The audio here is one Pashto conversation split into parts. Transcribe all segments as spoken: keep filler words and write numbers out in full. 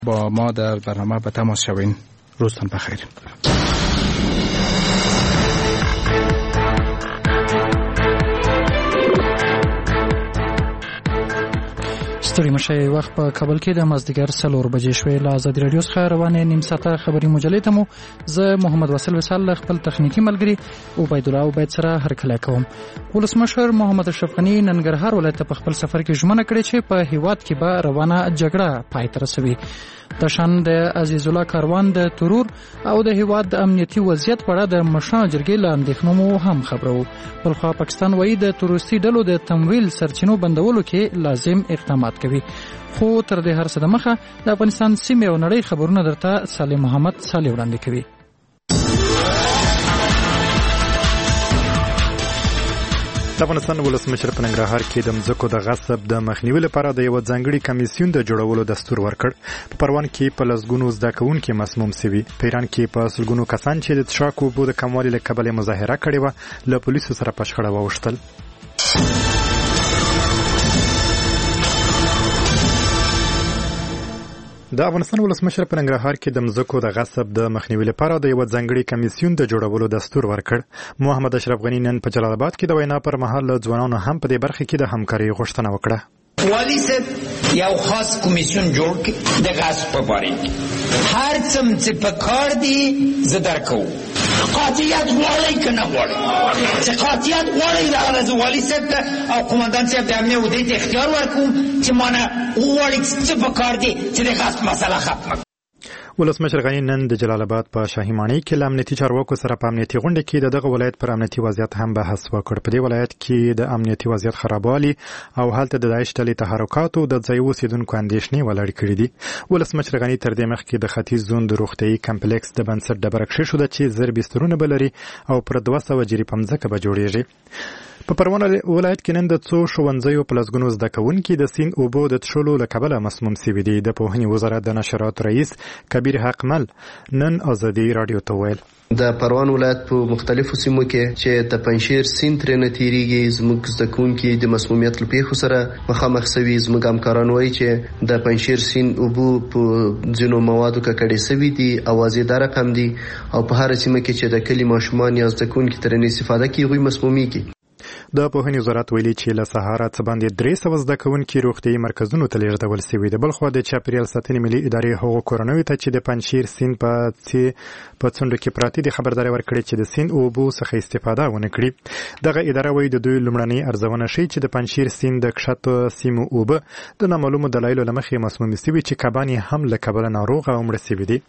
با ما در برنامه به تماس شوین. روزتان بخیر. ستړي مشه وخت په کابل کې د مازدیګر څلور بجې شوې. له ازادي راډیو څخه روانې نیم ساعته خبري مجلې ته مو زه محمد وصل وصال خپل تخنیکی ملګری عبید الله عبید سره هرکلی کوم. ولسمشر محمد اشرف غنی ننګرهار ولایت په خپل سفر کې ژمنه کړې چې په هیواد کې به روانه جګړه پای ته رسوي. د شان د عزیز الله کاروان د ترور او د هیواد د امنیتي وضعیت په اړه د مشرانو جرګې له اندېښنو مو هم خبرو. بلخوا پاکستان وایي د تروریستي ډلو د تمویل سرچینو بندولو کې لازم اقدامات کوي. خو تر دې هر څه د مخه د افغانستان سیمې او نړۍ خبرونه درته صالح محمد صالح وړاندې کوي. د افغانستان ولسمشر په ننګرهار کې د مځکو د غصب د مخنیوي لپاره د یو ځانګړي کمیسیون د جوړولو دستور ورکړ. په پروان کې په لسګونو زده کوونکي مسموم شوي. په ایران کې په سلګونو کسان چې د څښاک اوبو د کموالي له کبله مظاهره کړې وه له پولیسو سره په شخړه واوښتل. د افغانستان ولسمشر په ننګرهار کې د مځکو د غصب د مخنیوي لپاره د یو ځانګړي کمیسیون د جوړولو دستور ورکړ. محمد اشرف غنی نن په جلال آباد کې د وینا پر مهال له ځوانانو هم په دې برخه کې د همکارۍ غوښتنه وکړه. والی صاحب یو خاص کمیسیون جوړ کړي د غصب په باره کې هر څه چې په کار دي زه درکوم. قاطعیت غواړئ که نه غواړئ؟ چې قاطعیت غواړئ راغله زه والي صاحب ته او قومندان صاحب د امنیه ودې ته اختیار ورکوم چې مانه وغواړئ څه په کار دي چې د غصب مسله ختمه. ولسمشر غنی نن د جلال آباد په شاهي ماڼۍ کې له امنیتي چارواکو سره په امنیتي غونډه کې د دغه ولایت پر امنیتي وضعیت هم بحث وکړ. په دې ولایت کې د امنیتي وضعیت خرابوالي او هلته د داعش ډلې تحرکاتو د ځایي اوسېدونکو اندېښنې ولاړې کړې دي. ولسمشر غنی تر دې مخکې د ختیځ زون د روغتیايي کمپلیکس د بنسټ ډبره کېښوده چې زر بسترونه به لري او پر دوه سوه جریب مځکه به جوړېږي. په پروان ولایت کې نن د څو ښوونځیو په لسګونو زده کوونکي د سیند اوبو د څښلو له کبله مسموم شوي دي. د پوهنې وزارت د نشراتو رئیس کبیر حقمل نن ازادي راډیو ته ویل د پروان ولایت په مختلفو سیمو کې چې د پنجشیر سیند ترې نه تیریږي زموږ زده کوونکي د مسمومیت له پیښو سره مخامخ شوي. زموږ همکاران وایي چې د پنجشیر سیند اوبو په ځینو موادو ککړې شوي دي، اوازې دا رقم دي او په هره سیمه کې چې د کلي ماشومان یا زده کوونکي ترې استفاده کوي هغوی مسمومیږي. د پوهنې وزارت ویلي چې له سهاره څه باندې درې سوه زده کوونکي روغتیايي مرکزونو ته لیږدول شوي دي. بلخوا د چاپیریال ساتنې ملي ادارې هغو کورنیو ته چې د پنجشیر سیند په په څنډو کې پراته دي خبرداری ورکړې چې د سیند اوبو څخه استفاده ونه کړي. دغه اداره وایي د دوی لومړنۍ ارزونه ښیي چې د پنجشیر سیند د کښتو سیمو اوبه د نامعلومو دلایلو له مخې مسمومې شوي چې کبان یې هم له کبله ناروغه او مړه شوي دي.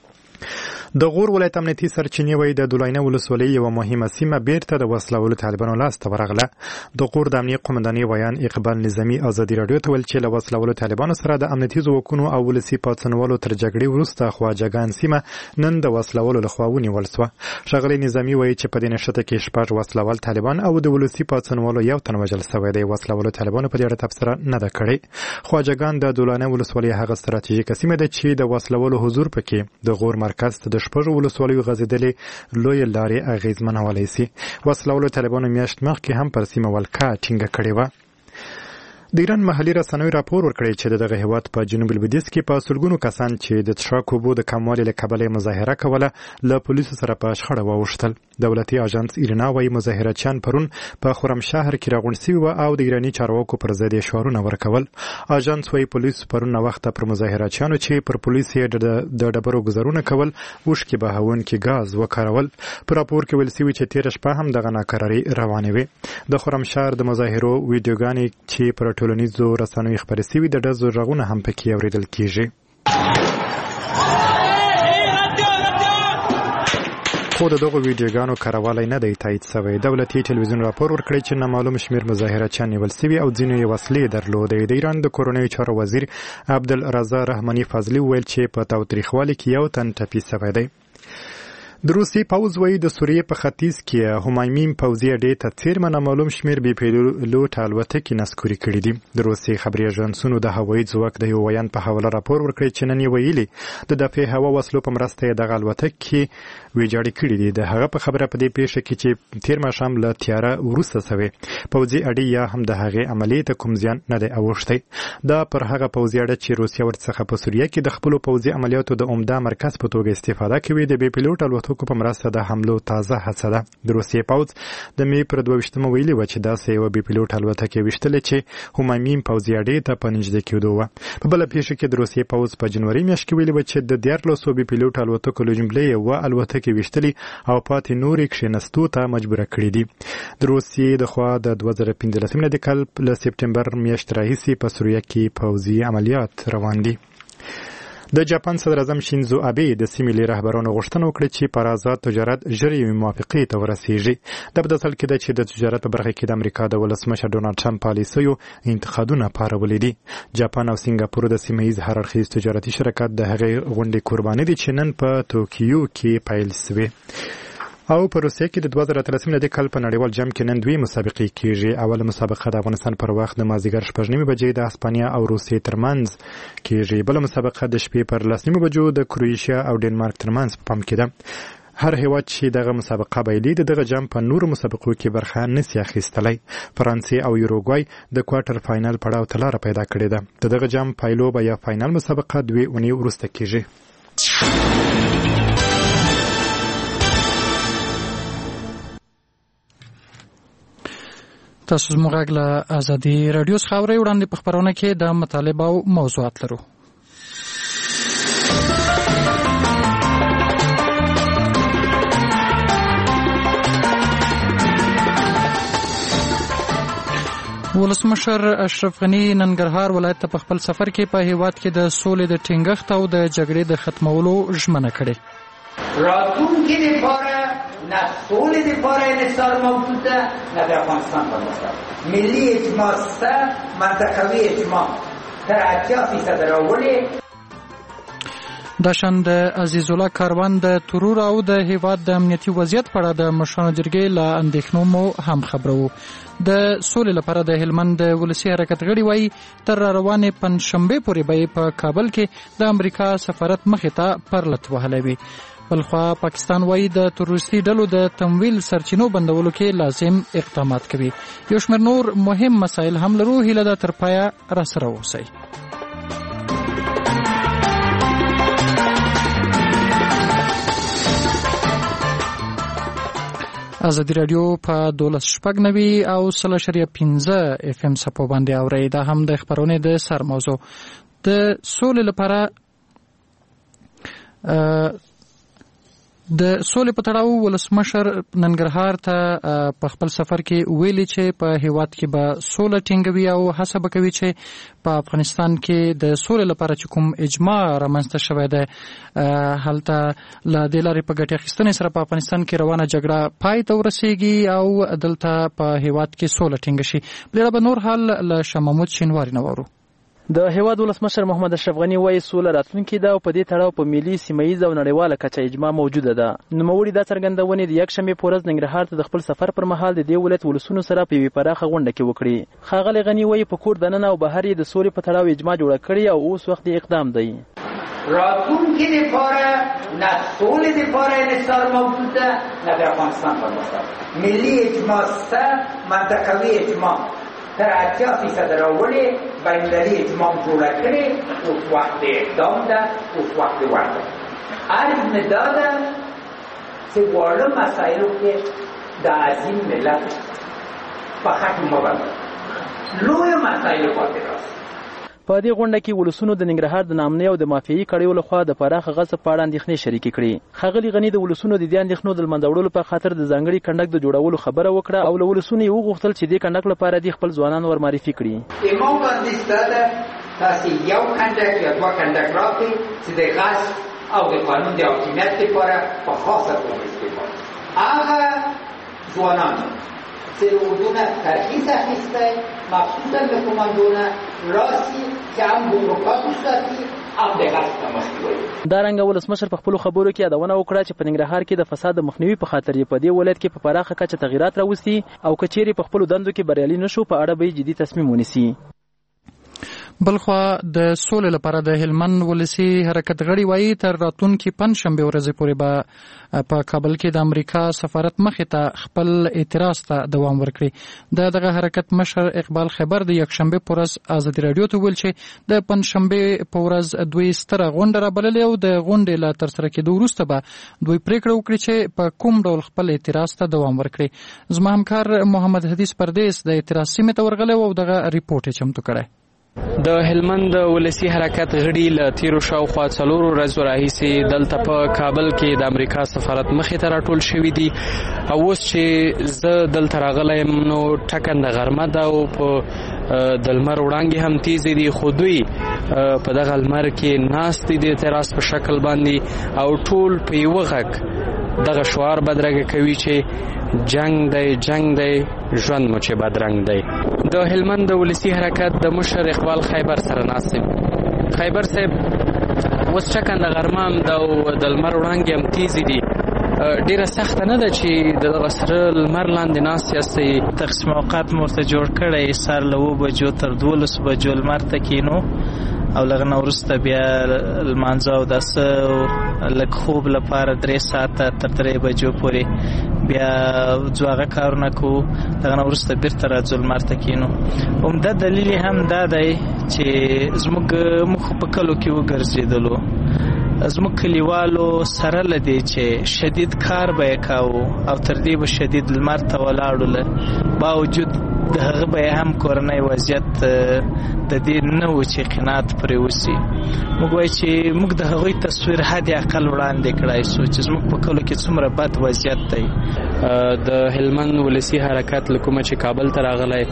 د غور ولایت امنیتي سرچینې وایي د دولینه ولسوالۍ یوه مهمه سیمه بیرته د وسلهوالو طالبانو لاسته ورغله. د غور د امنیه قومندانۍ ویان اقبال نظامي ازادي راډیو ته ویل چې له وسلهوالو طالبانو سره د امنیتي ځواکونو او ولسي پاڅونوالو تر جګړې وروسته خواجګان سیمه نن د وسلهوالو لخوا ونیول شوه. ښاغلی نظامي وایي چې په دې نښته کې شپږ وسلهوال طالبان او د ولسي پاڅونوالو یو تن وژل شوی دی. وسلهوالو طالبانو په دې اړه تبصره نه ده کړې. خواجګان د دولینه ولسوالۍ هغه ستراتیژیکه سیمه ده چې د وسلهوالو حضور پکې د غور مرکز ته د شپږو ولسوالیو غځېدلې لویې لارې اغېزمنولی شي. وسلهوالو طالبانو میاشت مخکې هم پر سیمه ولکه ټینګه کړې وه. د ایران محلي رسنیو راپور ورکړی چې دغه هیواد په جنوب لویدیځ کې په سلګونو کسان چې د څښاک اوبو د کموالي له کبله مظاهره کوله له پولیسو سره په شخړه واوښتل. دولتي اژانس ایرنا وایي مظاهرچیان پرون په خرمشهر کې راغونډ شوي وو او د ایراني چارواکو پر ضد یې شعارونه ورکول. اژانس وایي پولیسو پرون وخته پر مظاهرچیانو چې پر پولیسو یې د ډبرو ګزارونه کول اوښکې بهونکي ګاز وکارول. په راپور کې ویل شوي چې تېره شپه هم دغه ناکرارۍ روانې وې. د خرمشهر د مظاهرو ویډیوګانې چې پر ټولنیزو رسنیو خپرې شوي د ډزو غږونه هم پکې اورېدل کېږي. خو د دغو ویډیوګانو کاروالی نه دی تایید شوی. دولتي تلویزیون راپور ورکړی چې نامعلوم شمېر مظاهرچیان نیول شوي او ځینو یې وسلې درلودې. د ایران د کورنیو چارو وزیر عبدالرضا رحماني فضلي وویل چې په تاوتریخوالي کې یو تن ټپي شوی دی. د روسي پوځ وایي د سوریې په ختیځ کې همایمیم پوځي اډې ته څیرمه نامعلوم شمېر بې پیلوټ الوتکې نسکوري کړي دي. د روسي خبري اژانسونو د هوایي ځواک د یو ویان په حواله راپور ورکړی چې نن یې ویلي د دفاع هوا وسلو په مرسته یې دغه الوتکې ویجاړې کړي دي. د هغه په خبره په دې پیښه کې چې تیر ماښام له تیاره وروسته سوې پوځي اډې یا هم د هغې عملیې ته کوم زیان نه دی اوښتی. دا پر هغه پوځي اډه چې روسیه ورڅخه په سوریه کې د خپلو پوځي عملیاتو د عمده مرکز په توګه استفاده کوي د بې پیلوټ الوتکو په مرسته د حملو تازه هڅه ده. د روسیې پوځ د مې پر دوه ویشتمه ویلي وه چې داسې یوه بې پیلوټ الوتکې ویشتلې چې همایمیم پوځي اډې ته په نږدې کېدو وه. په بله پیښه کې د روسیې پوځ په جنوري میاشت کې ویلي وه چې د دیارلسو بې پیلوټ الوتکو له جملې یوه الوتکې ویشتلې او پاتې نورې کښېنستو ته مجبوره کړې دي. د روسیې د خوا د دوه زره پنځلسم میلادي کال له سپټمبر میاشتې راهیسې په سوریه کې پوځي عملیات روان دي. د جاپان صدر اعظم شینزو ابي د سیمې له رهبرانو غوښتنه وکړه چې پر آزاد تجارت ژر یوې موافقې ته ورسیږي. دا په داسې حال کې ده چې د تجارت په برخه کې د امریکا د ولسمشر ډونالډ ټرمپ پالیسیو انتقادونه پارولي دي. جاپان او سنګاپور د سیمه ییز هر اړخیز تجارتي شرکت د هغې غونډې قرباني دي چې نن په توکیو کې پیل شوې. او په روسیه کې د دوه زره اتلسم میلادي کال په نړیوال جام کې نن دوی مسابقې کېږي. اوله مسابقه د افغانستان پر وخت د مازدیګر شپږ نیمې بجې د اسپانیا او روسیې ترمنځ کېږي. بله مسابقه د شپې پر لس نیمې بجو د کروئیشیا او ډنمارک ترمنځ په پام کې ده. هر هیواد چې دغه مسابقه بایلي د دغه جام په نورو مسابقو کې برخه نشي اخیستلی. فرانسې او یوروګوای د کوارټر فاینل پړاو ته لاره پیدا کړې ده. د دغه جام پایلوبه یا فاینل مسابقه دوې اونۍ وروسته کېږي. تاسو زموږ غږ له ازادي راډیو څخه اورئ. وړاندې په خپرونه کې د مطالب او موضوعات لرو. ولسمشر اشرف غني ننګرهار ولایت ته په خپل سفر کې په هیواد کې د سولې د ټینګښت او د جګړې د ختمولو ژمنه کړې. راتلونکي لپاره نه سولې لپاره انحصار موجود ده نه د افغانستان په مسله ملي اجماع سته منطقوي اجماع تر اتیا فیصده راولي. دا شان د عزیز الله کاروان د ترور او د هیواد د امنیتي وضعیت په اړه د مشرانو جرګې له اندېښنو مو هم خبرو. د سولې لپاره د هلمند د ولسي حرکت غړي وایي تر روانې پنځشنبې پورې به په کابل کې د امریکا سفارت مخې ته پرلت وهلی وي. بلخوا پاکستان وایي د تروریستي ډلو د تمویل سرچینو بندولو کې لازم اقدامات کوي. یو شمېر نور مهم مسایل هم لرو. هیله ده تر پایه راسره اوسئ. ازادي راډیو په دولس شپږ نوي او سل اشاریه پنځه اف ام سپو باندې اورئ. دا هم د خبرونې د سر موضوع د سولې لپاره د سولې په تړاو ولسمشر ننګرهار ته په خپل سفر کې ویلي چې په هیواد کې به سوله ټینګوي او هڅه به کوي چې په افغانستان کې د سولې لپاره چې کوم اجماع رامنځته شوی دی هلته له دې لارې په ګټې اخیستنې سره په افغانستان کې روانه جګړه پای ته ورسیږي او دلته په هیواد کې سوله ټینګه شي. بلې به نور حال له شاه محمود شینواري نه واورو. د هیواد ولسمشر محمد اشرف غني وایي سوله راتلونکې ده او په دې تړاو په ملي سیمه ییزه او نړیواله کچه اجماع موجوده ده. نوموړي دا څرګندونې د یکشنبې په ورځ ننګرهار ته د خپل سفر پر مهال د دې ولایت ولسونو سره په یوې پراخه غونډه کې وکړي. ښاغلی غني وایي په کور دننه او بهر یې د سولې په تړاو اجماع جوړه کړې او اوس وخت یې اقدام دی. راتلونکي لپاره نه سولې لپاره انحصار موجود ده نه د افغانستان په مسله ملي اجماع سته منطقوي اجماع تر اتیا فیصده راولي بین‌المللي اجماع جوړه کړې. اوس وخت اقدام ده، اوس وخت وړ ده. عرض مې دا ده چې واړه مسایلو کې د عظیم ملت په خط مه بندوئ، لویو مسایلو پاتې راځئ. په دې غونډه کې ولسونو د ننګرهار د نامنۍ او د مافیایي کړیو لخوا د پراخه غصب په اړه اندېښنې شریکې کړې. ښاغلي غني د ولسونو د دې اندېښنو د له منځه وړلو په خاطر د ځانګړي کنډک د جوړولو خبره وکړه او له ولسونو یې وغوښتل چې دې کنډک لپاره دې خپل ځوانان ورمعرفي کړي. امام باندې ستاده تاسې یو کنډک یا دوه کنډک راکړئ چې د غصب او د قانون د حاکمیت لپاره په خاصه توګه استعمال هغه ځوانان چې اردونه ترخیص اخیستی مخصوصا به کماندونه راستی که هم گمرکات ساتی او د غصب مخنیوي. دا رنګه ولسمشر په خپلو خبرو کې یادونه وکړه چې په ننګرهار کې د فساد مخنیوي په خاطر یې په دې ولایت کې په پراخه کچه تغیرات راوستي او که چیرې په خپلو دندو کې بریالي نشو په اړه به جدي تصمیم ونیسي. بلخوا د سولې لپاره د هلمند ولسی حرکت غړي وایي تر راتلونکي پنځشنبه ورځې پورې به په کابل کې د امریکا سفارت مخې ته خپل اعتراض ته دوام ورکړي. د دغه حرکت مشر اقبال خیبر د یکشنبه په ورځ ازادي راډیو ته ویل چې د پنځشنبه په ورځ دوی ستره غونډه رابللې او د غونډې له ترسره کېدو وروسته به دوی پریکړه وکړي چې په کوم ډول خپل اعتراض ته دوام ورکړي. زما همکار محمد حدیث پردیس د اعتراض سیمې ته ورغلی او دغه ریپورت یې چمتو کړی. د هلمند ولسی حرکت غړي له تیرو شاوخوا څلورو ورځو راهیسې دلته په کابل کې د امریکا سفارت مخې ته راټول شوي دي او اوس چې زه دلته راغلی یم نو ټکنده غرمه ده او په د لمر وړانګې هم تیزې دي خو دوی په دغه لمر کې ناست دي د اعتراض په شکل باندې او ټول په یوه غږ دغه شعار بدرګه کوي چې جنگ دی جنگ دی ژوند مو چې بدرنګ دی. د هلمند د ولسی حرکت د مشر اقبال خیبر سره ناست یم. خیبر صاحب اوس ټکنده غرمه هم ده او د لمر وړانګې هم تیزې دي، ډیره سخته نه ده چې د دغه سره لمر لاندې ناست یاستئ؟ تقسیم اوقات مو ورته جوړ کړی، سهار له اوو بجو تر دولسو بجو لمر ته کینو او لږ نه وروسته بیا لمانځه او داسه لږ خوب لپاره درې ساعته تر درې بجو پورې بیا ځو هغه کارونه کوو، دغه نه وروسته بیرته راځو لمر ته کینو. عمده دلیل یې هم دا دی چې زموږ موږ په کلو کې وګرځېدلو، زموږ کلیوالو سره له دې چې شدید کار به یې کاوه او تر دې به شدید لمر ته ولاړو، باوجود د هغه به هم کورنۍ وضعیت د دې نه و چې قناعت پرې وسي. موږ وایو چې موږ د هغوی تصویر حد اقل وړاندې کړای سو چې زموږ په کلو کې څومره بد وضعیت دی. د هلمند ولسی حرکت له کومه چې کابل ته راغلی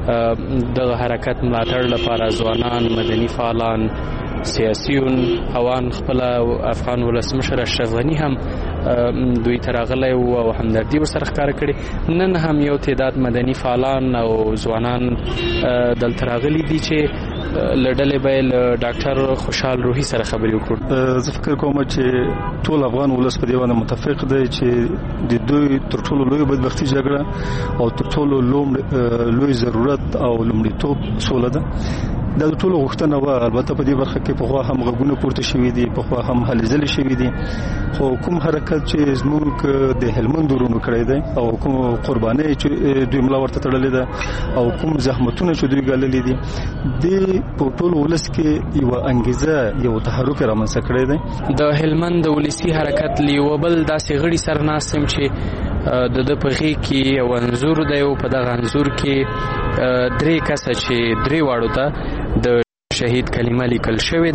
دغه حرکت ملاتړ لپاره ځوانان، مدني فعالان، سیاسیون، اوان خپل افغان ولسمشر اشرف غني هم دوی ته راغلی او همدردي ورسره ښکاره کړې. نن هم یو تعداد مدني فعالان او ځوانان دلته راغلي دي چې له ډلې به یې له ډاکټر خوشحال روحي سره خبرې وکړو. زه فکر کوم چې ټول افغان ولس په دې باندې متفق دی چې د دوی تر ټولو لوی بدبختي جګړه او تر ټولو لوی ضرورت او لومړیتوب سوله ده. دا د ټولو غوښتنه وه، البته په دې برخه کې پخوا هم غږونه پورته شوي دي، پخوا هم هلې ځلې شوي دي، خو کوم حرکت چې زموږ د هلمند ورونو کړی دی او کوم قربانۍ چې دوی ملا ورته تړلې ده او کوم زحمتونه چې دوی ګاللي دي، د په ټول ولس کې یوه انګیزه، یو تحرک یې رامنځته کړی دی. د هلمند د ولسي حرکت له یوه بل داسې غړي سره ناست یم چې د ده په غېږ کې یو انځور دی او په دغه انځور کې درې کسه چې درې واړو ته د شهید کلمه لیکل شوې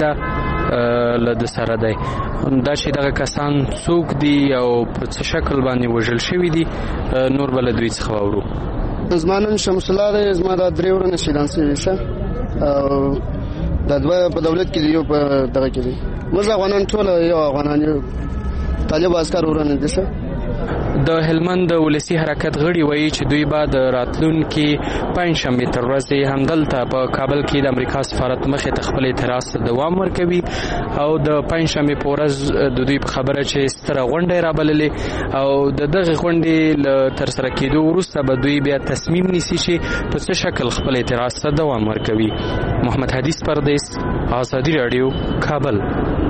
ده له ده سره دی. دا چې دغه کسان څوک دي او په څه شکل باندې وژل شوي دي نور به له دوی څخه واورو. زما نوم شمس الله دی، زما دا درې ورونه شهیدان شوي شه او دا دوه په دولت کې دي، یو په دغه کې دي. موږ افغانان ټول یو افغانان یو، طالب عسکر ورونه دي شه. د هلمند ولسی حرکت غړي وایي چې دوی به د راتلونکي پنځشنبې تر ورځې همدلته په کابل کې د امریکا سفارت مخې ته خپل اعتراض ته دوام ورکوي او د پنځشنبې په ورځ د دوی په خبره چې ستره غونډه یې رابللې او د دغې غونډې له ترسره کېدو وروسته به دوی بیا تصمیم نیسي چې په څه شکل خپل اعتراض ته دوام ورکوي. محمد حدیث پردیس، ازادي راډیو، کابل.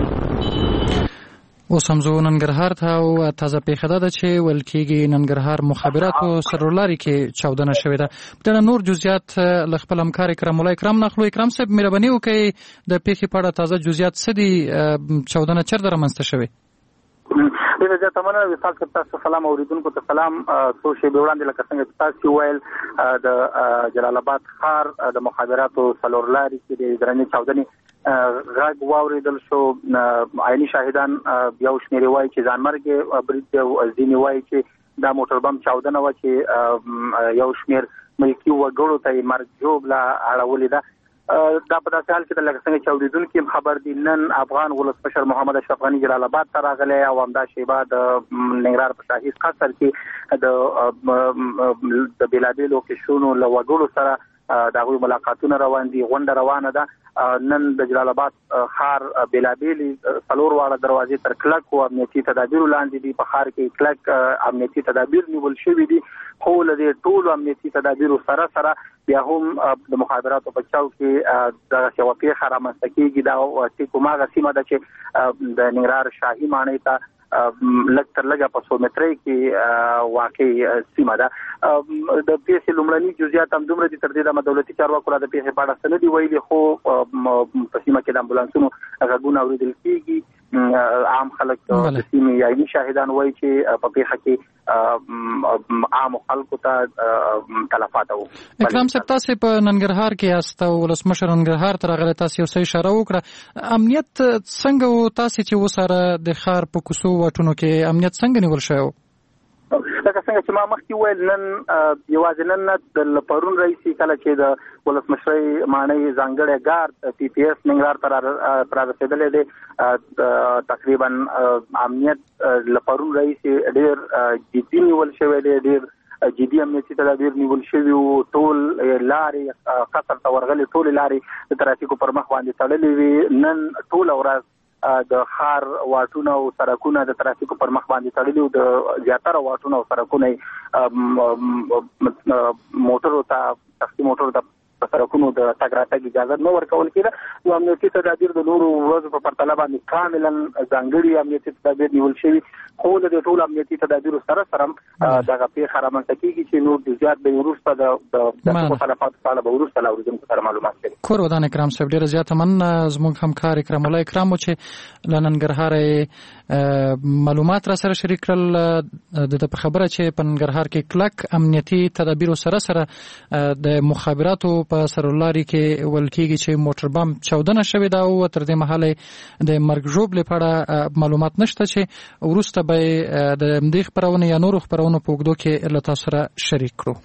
اوس هم زه ننګرهار ته او تازه پیښه ده چې ویل کېږي ننګرهار مخابراتو سرلاري کې چاودنه شوې ده. په دغه نور جزئیات له خپل همکار اکرام الله اکرام ناخلو. اکرام صاحب مهرباني وکړئ د پیښې په اړه تازه جزئیات څه دي؟ چاودنه چېرته رامنځته شوې؟ ډېره زیاته مننه وصال صاحب، تاسو سلام اوریدونکو ته سلام. څو شېبې وړاندې لکه څنګه چې تاسو وویل د جلال آباد ښار د مخابراتو څلورلاري کې د درنې چاودنې غږ واورېدل شو. عیني شاهدان یو شمېر وایي چې ځانمرګ برید دی او ځینې وایي چې دا موټر بم چاودنه وه چې یو شمېر ملکي وګړو ته یې مرګ ژوبله اړولې ده. دا په داسې حال کې ده لکه څنګه چې اورېدونکي هم خبر دي، نن افغان ولسمشر محمد اشرف غني جلال آباد ته راغلی او همدا شیبه د ننګرهار په شاهي قصر کې د بېلابېلو قشرونو له وګړو سره د هغوی ملاقاتونه روان دي، غونډه روانه ده. نن د جلال آباد ښار بېلابېلې څلور واړه دروازې تر کلکو امنیتي تدابیرو لاندې دي. په ښار کې کلک امنیتي تدابیر نیول شوي دي، خو له دې ټولو امنیتي تدابیرو سره سره بیا هم د مخابراتو په چوک کې دغسې یوه پېښه رامنځته کېږي. دا ټیک هماغه سیمه ده چې د ننګرهار شاهي ماڼۍ ته لږ تر لږه په څو مترۍ کې واقع سیمه ده. د پیښې لومړني جزئیات همدومره دي، تر دې دمه دولتي چارواکو لا د پیښې په اړه څه نه دي ویلي، خو په سیمه کې د امبولانسونو غږونه اورېدل کېږي. عام خلک د سیمې عیني شاهدان وایي چې په پیښه کې عامو خلکو ته تلفات وو. اکرام صاحب، تاسې په ننګرهار کې یاست او ولسمشر ننګرهار ته راغلی، تاسې یو څه اشاره وکړه. امنیت څنګه و تاسې چې وساره د ښار په کوڅو واټونو کې امنیت څنګه نیول شوی و؟ لکه څنګه چې ما مخکې ویل، نن یوازې نن نه د پرون راهیسې کله چې د ولسمشرۍ ماڼۍ ځانګړی ګارد پی پی ایس ننګرهار ته رارسېدلی دی، تقریبا امنیت له پرون راهیسې ډېر جدي نیول شوی دی، ډېر جدي امنیتي تدابیر نیول شوي وو. ټول لارې قصر ته ورغلې ټولې لارې د ترافیکو پر مخ باندې تړلې وې. نن ټوله ورځ د ښار واټونه او سړکونه د ترافیکو پر مخ باندې تړلي وو. د زیاتره واټونه او سړکونه موټرو ته شخصي موټرو ته په سړکونو د تګ راتګ اجازه نه ورکول کېده. نو امنیتي تدابیر د نورو ورځو په پرتله باندې کاملا ځانګړي امنیتي تدابیر نیول شوي، خو د دې ټولو امنیتي تدابیرو سره سره دغه پیښه رامنځته کېږي چې نور جزئیات به وروسته د مخالفاتو په اړه به وروسته له اورېدونکو سره معلومات کوي. کور ودان اکرام صاحب، ډېره زیاته مننه. زموږ همکار اکرام الله اکرام و چې له ننګرهاره معلومات را سره شریک کړل. د په خبره چې په ننګرهار کې کلک امنیتي تدابیرو سره سره د مخابراتو په سرلاري کې ول کېږي چې موټر بم چاودنه شوې ده او تر دې مهاله د مرګ ژوبلې په اړه معلومات نشته چې وروسته به د دې خپرونې یا نورو خپرونو په اوږدو کې له تاسو سره شریک کړو.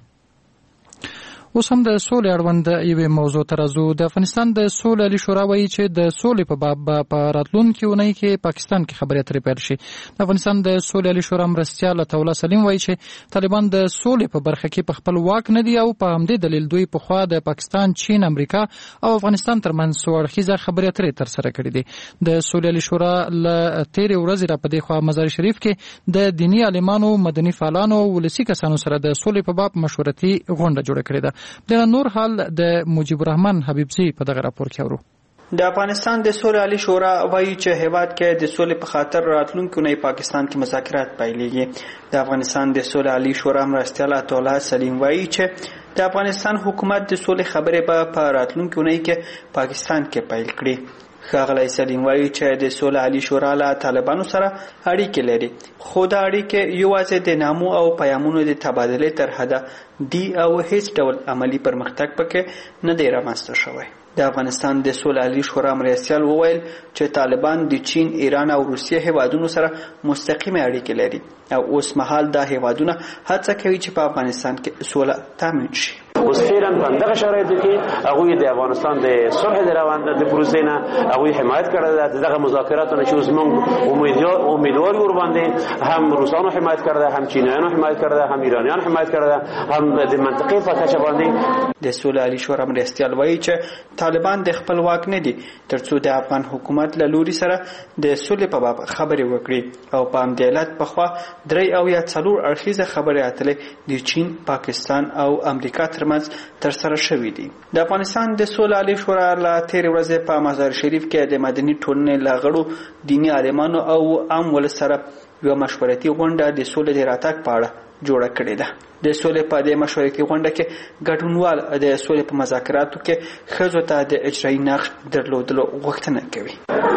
اوس هم د سولې اړوند یوې موضوع ته راځو. د افغانستان د سولې عالي شورا وایي چې د سولې په باب په راتلونکي اونۍ کې پاکستان کې خبرې اترې پیل شي. د افغانستان د سولې عالي شورا مرستیال عطاالله سلیم وایي چې طالبان د سولې په برخه کې په خپل واک نه دي او په همدې دلیل دوی پخوا د پاکستان، چین، امریکا او افغانستان ترمنځ څو اړخیزه خبرې اترې ترسره کړې دي. د سولې عالي شورا له تېرې ورځې را په دې خوا مزار شریف کې د دیني عالمانو، مدني فعالانو او ولسي کسانو سره د سولې په باب مشورتي غونډه جوړه کړې ده. د نور حال د مجيب الرحمن حبيبزي په دغه راپور کې اورو. د افغانستان د سولې عالي شورا وایي چې هیواد کې د سولې په خاطر راتلونکي نه پاکستان کې مذاکرات پیلېږي. د افغانستان د سولې عالي شورا مرستیال عطاالله سلیم وایي چې د افغانستان حکومت د سولې خبرې به په راتلونکي نه کې پاکستان کې پیل کړي. ښاغلی سلیم وایي چې د سولې عالي شورا له طالبانو سره اړیکې لري، خو دا اړیکې یوازې د نامو او پیغامونو د تبادلې تر حده دي او هیڅ ډول عملی پرمختګ پکې نه دی رامنځته شوی. د افغانستان د سولې عالي شورا مرستیال وویل چې طالبان د چین، ایران او روسیې هیوادونو سره مستقیمه اړیکې لري او اوس مهال دا هیوادونه هڅه کوي چې په افغانستان کې سوله تامین شي. اوس فعلا په دغه شرایطو کې هغوی د افغانستان د صلح د روان د پروسې نه هغوی حمایت کړی ده. دغه مذاکراتو نه چې اوس موږ امیدوار امیدوار ور باندې هم روسانو حمایت کړی ده، هم چینایانو حمایت کړی ده، هم ایرانیان حمایت کړی ده، هم د منطقې په کچه باندې. د سولې عالي شورا مرستیال وایي چې طالبان د خپل واک نه دي ترڅو د افغان حکومت له لوري سره د سولې په باب خبرې وکړي او په همدې علت پخوا درې او یا څلور اړخیزه خبرې اترې د چین، پاکستان او امریکا ترمنځ ترسره شوې دي. د افغانستان د سولې عالي شورا له تېرې ورځې په مزار شریف کې د مدني ټولنې له غړو، دیني عالمانو او عام ولس سره یوه مشورتي غونډه د سولې د راتګ په اړه جوړه کړې ده. د سولې په دې مشورتي غونډه کې ګډونوال د سولې په مذاکراتو کې ښځو ته د اجرایي نقش درلودلو غوښتنه کوي.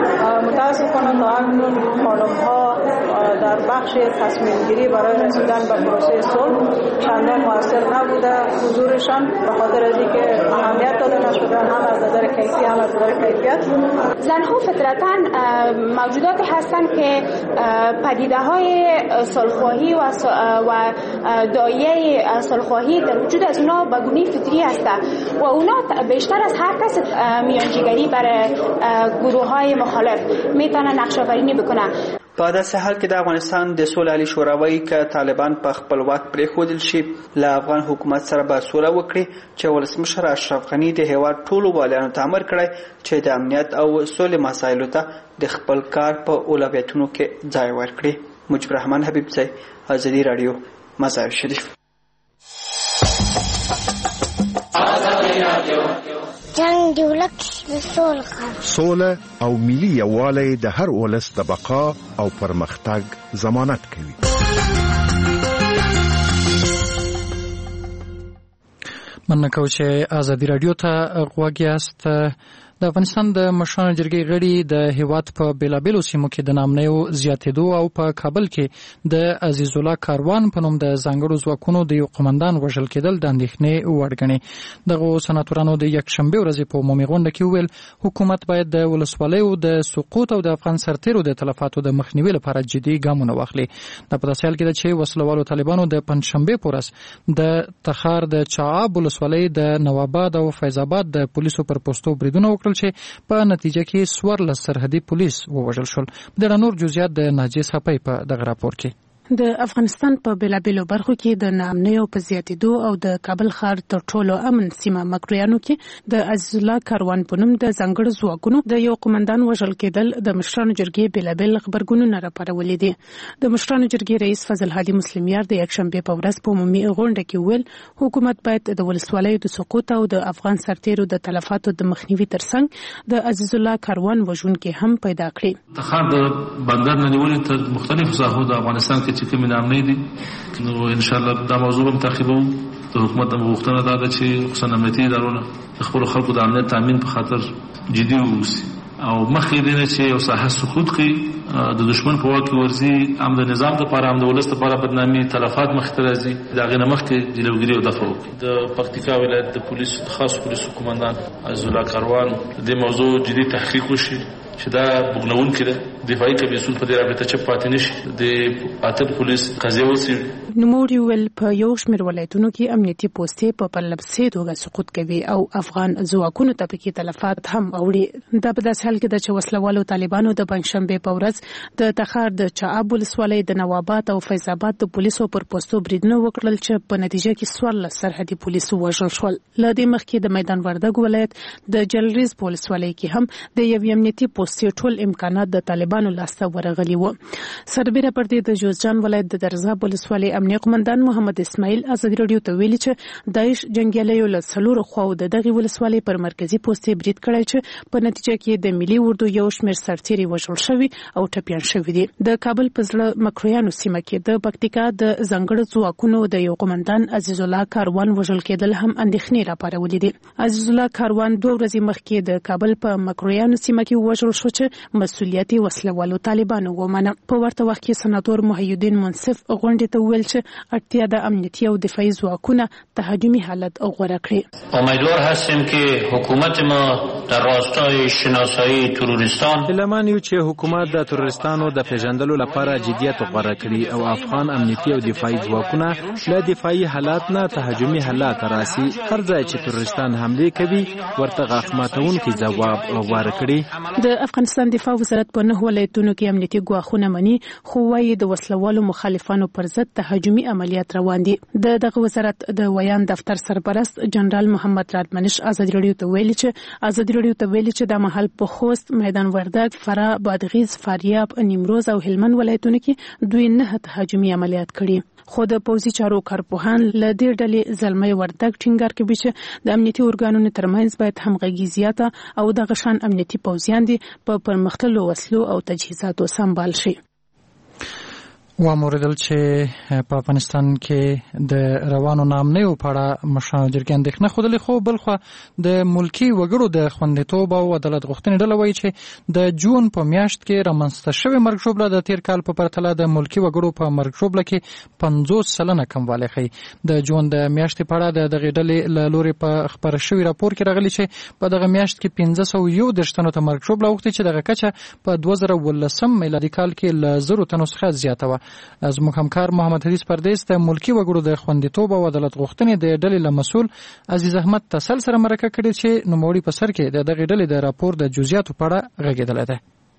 متاسفانه تا اکنون خانم‌ها در بخش تصمیم گیری برای رسیدن به پروسه صلح چندان موثر نبوده. حضورشان به خاطر از اینکه اهمیت داده نشده، هم از نظر کیفی هم از نظر کیفیت. زنها فطرتاً موجوداتی هستند که پدیده‌های صلح‌خواهی و و دایه صلح‌خواهی در وجود از اونا به گونه فطری هستند و اونا بیشتر از هر کس میانجیگری برای گروه‌های مخالف میتونن نقش آفرینی بکنن. په داسې حال کې د افغانستان د سولې عالي شورا وایي که طالبان په خپل واک پرېښودل شي له افغان حکومت سره به سوله وکړي چې ولسمشر اشرف غني د هېواد ټولو والیانو ته امر کړی چې د امنیت او سولې مسایلو ته د خپل کار په اولویتونو کې ځای ورکړي. مجيب الرحمن حبیبزی، ازادي راډیو، مزار شریف. جنگ دی ولک د سول سوله او ملي یووالی د هر ولس د بقا او پرمختګ ضمانت کوي. مننه کوم چې ازادي رادیو ته غوږ یاست. د افغانستان د مشرانو جرګې غړي د هیواد په بیلابیلو سیمو کې د نامنیو زیاتېدو او په کابل کې د عزیز الله کاروان په نوم د ځانګړو ځواکونو د یو قومندان وژل کېدل د اندېښنې وړ ګڼي. دغو سناتورانو د یکشنبې ورځې په عمومي غونډه کې وویل حکومت باید د ولسوالیو د سقوط او د افغان سرتیرو د تلفاتو د مخنیوي لپاره جدي ګامونه واخلي. دا په داسې حال کې ده چې وسلوالو طالبانو د پنجشنبې په ورځ د تخار د چعاب ولسوالۍ د نواباد او فیض آباد د پولیسو پر پوستو بریدونه چې په نتیجه کې څوارلس سرحدي پولیس ووژل شول. د نور جزئیات د ناجیه صفای په دغه راپور کې. د افغانستان په بیلابیلو برخو کې د ناامنیو په زیاتېدو او د کابل ښار تر ټولو امن سیمه مکرویانو کې د عزیز الله کاروان په نوم د ځانګړو ځواکونو د یو قومندان وژل کېدل د مشرانو جرګې بیلابیل خبرګونونه راپارولي دي. د مشرانو جرګې رئیس فضل هادي مسلمیار د یکشنبې په ورځ په عمومي غونډه کې ویل حکومت باید د ولسوالیو د سقوط او د افغان سرتیرو د تلفاتو د مخنیوي ترڅنګ د عزیز الله کاروان وژونکي هم پیدا کړي. تخار د بندر نه نیولې تر مختلفو ساحو د افغانستان کې چې کومې نامنۍ دي نو ان شاء الله دا موضوع هم تعقیبوو. د حکومت د غوښتنه دا ده چې خصوصا امنیتي ادارونه د خپلو خلکو د امنیت تامین په خاطر جدي واوسي او مخکې دی نه چې یو ساحه سقوط کړي د دشمن په واک کې ورځي هم د نظام لپاره هم د ولس لپاره بدنامي تلفات مخې ته راځي. د هغې نه مخکې جلوګیري او دفع وکړي. د پکتیکا ولایت د پولیسو د خاص پولیسو قومندان عزیز الله کاروان د دې موضوع جدي تحقیق وشي چې دا بګنونکې ده. دفاعي کمیسیون په دې رابطه چپ پاتې نشي. د عاطف پولیس قضیه وڅېړي. نوموړي ویل په یو شمېر ولایتونو کې امنیتي پوستې په پرلپسې توګه سقوط کوي او افغان ځواکونو ته پکې تلفات هم اوړي. دا په داسې حال کې ده چې وسلوالو طالبانو د پنجشنبې په ورځ د تخار د چعاب ولسوالۍ د نواباد او فیض آباد د پولیسو پر پوستو بریدونه وکړل چې په نتیجه کې څوارلس سرحدي پولیس وژل شول. له دې مخکې د میدان وردګ ولایت د جلریز په ولسوالۍ کې هم د یو امنیتي پوستې ټول امکانات د طالبانو لاسته ورغلي وو. سربېره پر دې د جوزجان ولایت د درزاب ولسوالۍ امنیه قومندان محمد اسماعیل ازادي راډیو ته ویلي چې داعش جنګیالیو له څلورو خواو د دغې ولسوالۍ پر مرکزي پوستې برید کړی چې په نتیجه کې د ملي اردو یو شمېر سرتیري وژل شوي او ټپیان شوي دي. د کابل په زړه مکرویانو سیمه کې د پکتیکا د ځانګړو ځواکونو د یو قومندان عزیز الله کاروان وژل کېدل هم اندېښنې راپارولې دي. عزیز الله کاروان دوه ورځې مخکې د کابل په مکرویانو سیمه کې وژل شو چې مسؤلیت یې وسلوالو طالبانو ومنه. په ورته وخت کې سناتور محی الدین منصف غونډې ته وویل چې اړتیا د امنیتي او دفاعي ځواکونه تهاجمي حالت غوره کړي. امیدوار هستیم که حکومت ما در راستای شناسایی تروریستان اعلان یو چې حکومت د تروریستانو د پیژندلو لپاره جدیت غوره کړي او افغان امنیتي او دفاعي ځواکونه له دفاعي حالات نه تهاجمي حالات راسي. هر ځای چې تروریستان حمله کوي ورته غاښ ماتونکي ځواب غوره کړي. د افغانستان دفاع وزارت په نهه ولایتونو کې امنیتي ګواښونه مني خو وايي د وسلوالو مخالفانو پر ضد تهاجمي عملیات روان دي. د دغه وزارت د ویان دفتر سرپرست جنرال محمد رادمنش ازادي راډیو ته ویلي چې ازادي راډیو ته ویلي چې د مهال په خوست، میدان وردګ، فراه، بادغیس، فاریاب، نیمروز او هلمند ولایتونو کې دوی نه تهاجمي عملیات کړي. خو د پوځي چارو کارپوهان له دې ډلې زلمۍ وردګ ټینګار کوي چې د امنیتي ارګانونو ترمنځ باید همغږي زیاته او دغه شان امنیتي پوځیان دي په پرمختللو وسلو او تجهیزاتو سمبال شي. واموردل چې په افغانستان کې د روانو نامنیو په اړه مشرانو جرګې اندېښنه ښودلې، خو بلخوا د ملکي وګړو د خوندیتوب او عدالت غوښتنې ډله وایي چې د جون په میاشت کې رامنځته شوې مرګ ژوبله د تیر کال په پرتله د ملکي وګړو په مرګ ژوبله کې پنځوس سلنه کموالی ښیي. د جون د میاشتې په اړه د دغې ډلې له لورې په خپاره شوي راپور کې راغلي چې په دغه میاشت کې پنځه سوه یو دېرش تنو ته مرګ ژوبله اوښتې چې دغه کچه په دوه زره اوولسم میلادي کال کې له زرو تنو څخه زیاته وه. زموږ همکار محمد حدیث پردیس د ملکي وګړو د خوندیتوب او عدالت غوښتنې د ډلې له مسؤل عزیز احمد تسل سره مرکه کړې چې نوموړي په سر کې د دغې ډلې د راپور د جزئیاتو په اړه غږېدلی دی.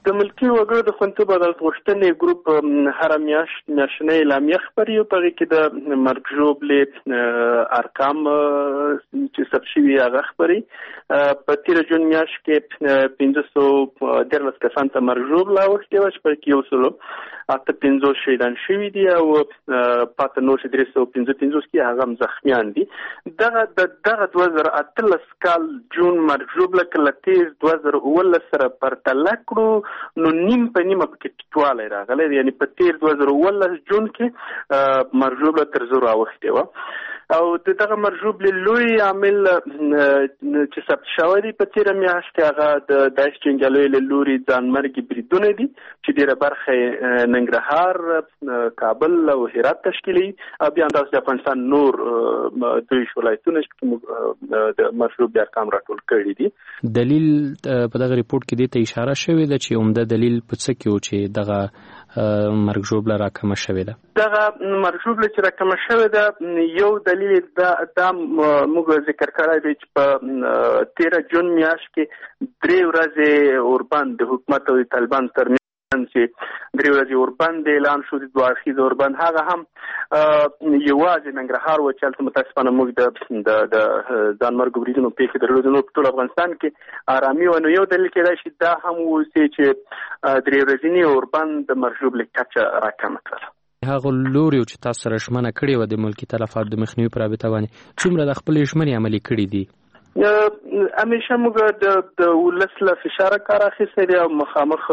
د ملکي وګړو د خوندیتوب عدالت غوښتنې ګروپ هره میاشت میاشتنۍ اعلامیه خپروي په هغې کې د مرګ ژوبلې ارقام چې ثبت شوي هغه خپروي. په تېره جون میاشت کې پنځه سوه دیارلس کسان ته مرګ ژوبله اوښتې وه چې په کې یو سلو اته پنځوس شهیدان شوي دي او پاته نور چې درې سوه پنځه پنځوس کې هغه هم زخمیان دي. دغه د دغه دوه زره اتلس کال جون مرګ ژوبله کله تیز دوه زره اوولس سره پرتله کړو نو نیم په نیمه پکې ټیټوالی راغلی دی، یعنې په تېر دوه زره اوولس جون کې مرګ ژوبله تر زرو اوښتې وه. او د دغه مرګ ژوبلې لوی عامل چې ثبت شوی دی په تېره میاشت کې هغه د داعش جنګیالیو له لوري ځانمرګي بریدونه دي چې ډېره برخه یې ننګرهار، کابل او هرات تشکیلوي او بیا همداسې د افغانستان نور دویشت ولایتونه چې موږ د مرګ ژوبلې ارقام راټول کړي دي. دلیل په دغه ریپورت کې دې ته اشاره شوې ده چې عمده دلیل په څه کې و چې دغه مرګ ژوبله راکمه شوې ده؟ دغه مرګ ژوبله چې راکمه شوې ده یو دلیل دا موږ ذکر کړی دی چې په تېره جون میاشت کې درې ورځې اوربند د حکومت او د طالبان ترمنځ چې درې ورځې اوربند اعلان شو، د دوه اړخیز اوربند هغه هم یوازې ننګرهار و چې هلته متاسفانه موږ د ځانمرګو بریدونو پیښې درلودې، نو په ټول افغانستان کې ارامي وه. نو یو دلیل کېدای شي دا هم واوسي چې درې ورځني اوربند د مرګ ژوبلې کچه راکمه کړله. هغه لوري چې تاسو سره ژمنه کړې وه د ملکي تلفاتو د مخنیوي په رابطه باندې څومره د خپلې ژمنې عملي کړي دي؟ همیشه موږ د ولس له فشاره کار اخیستی دی او مخامخ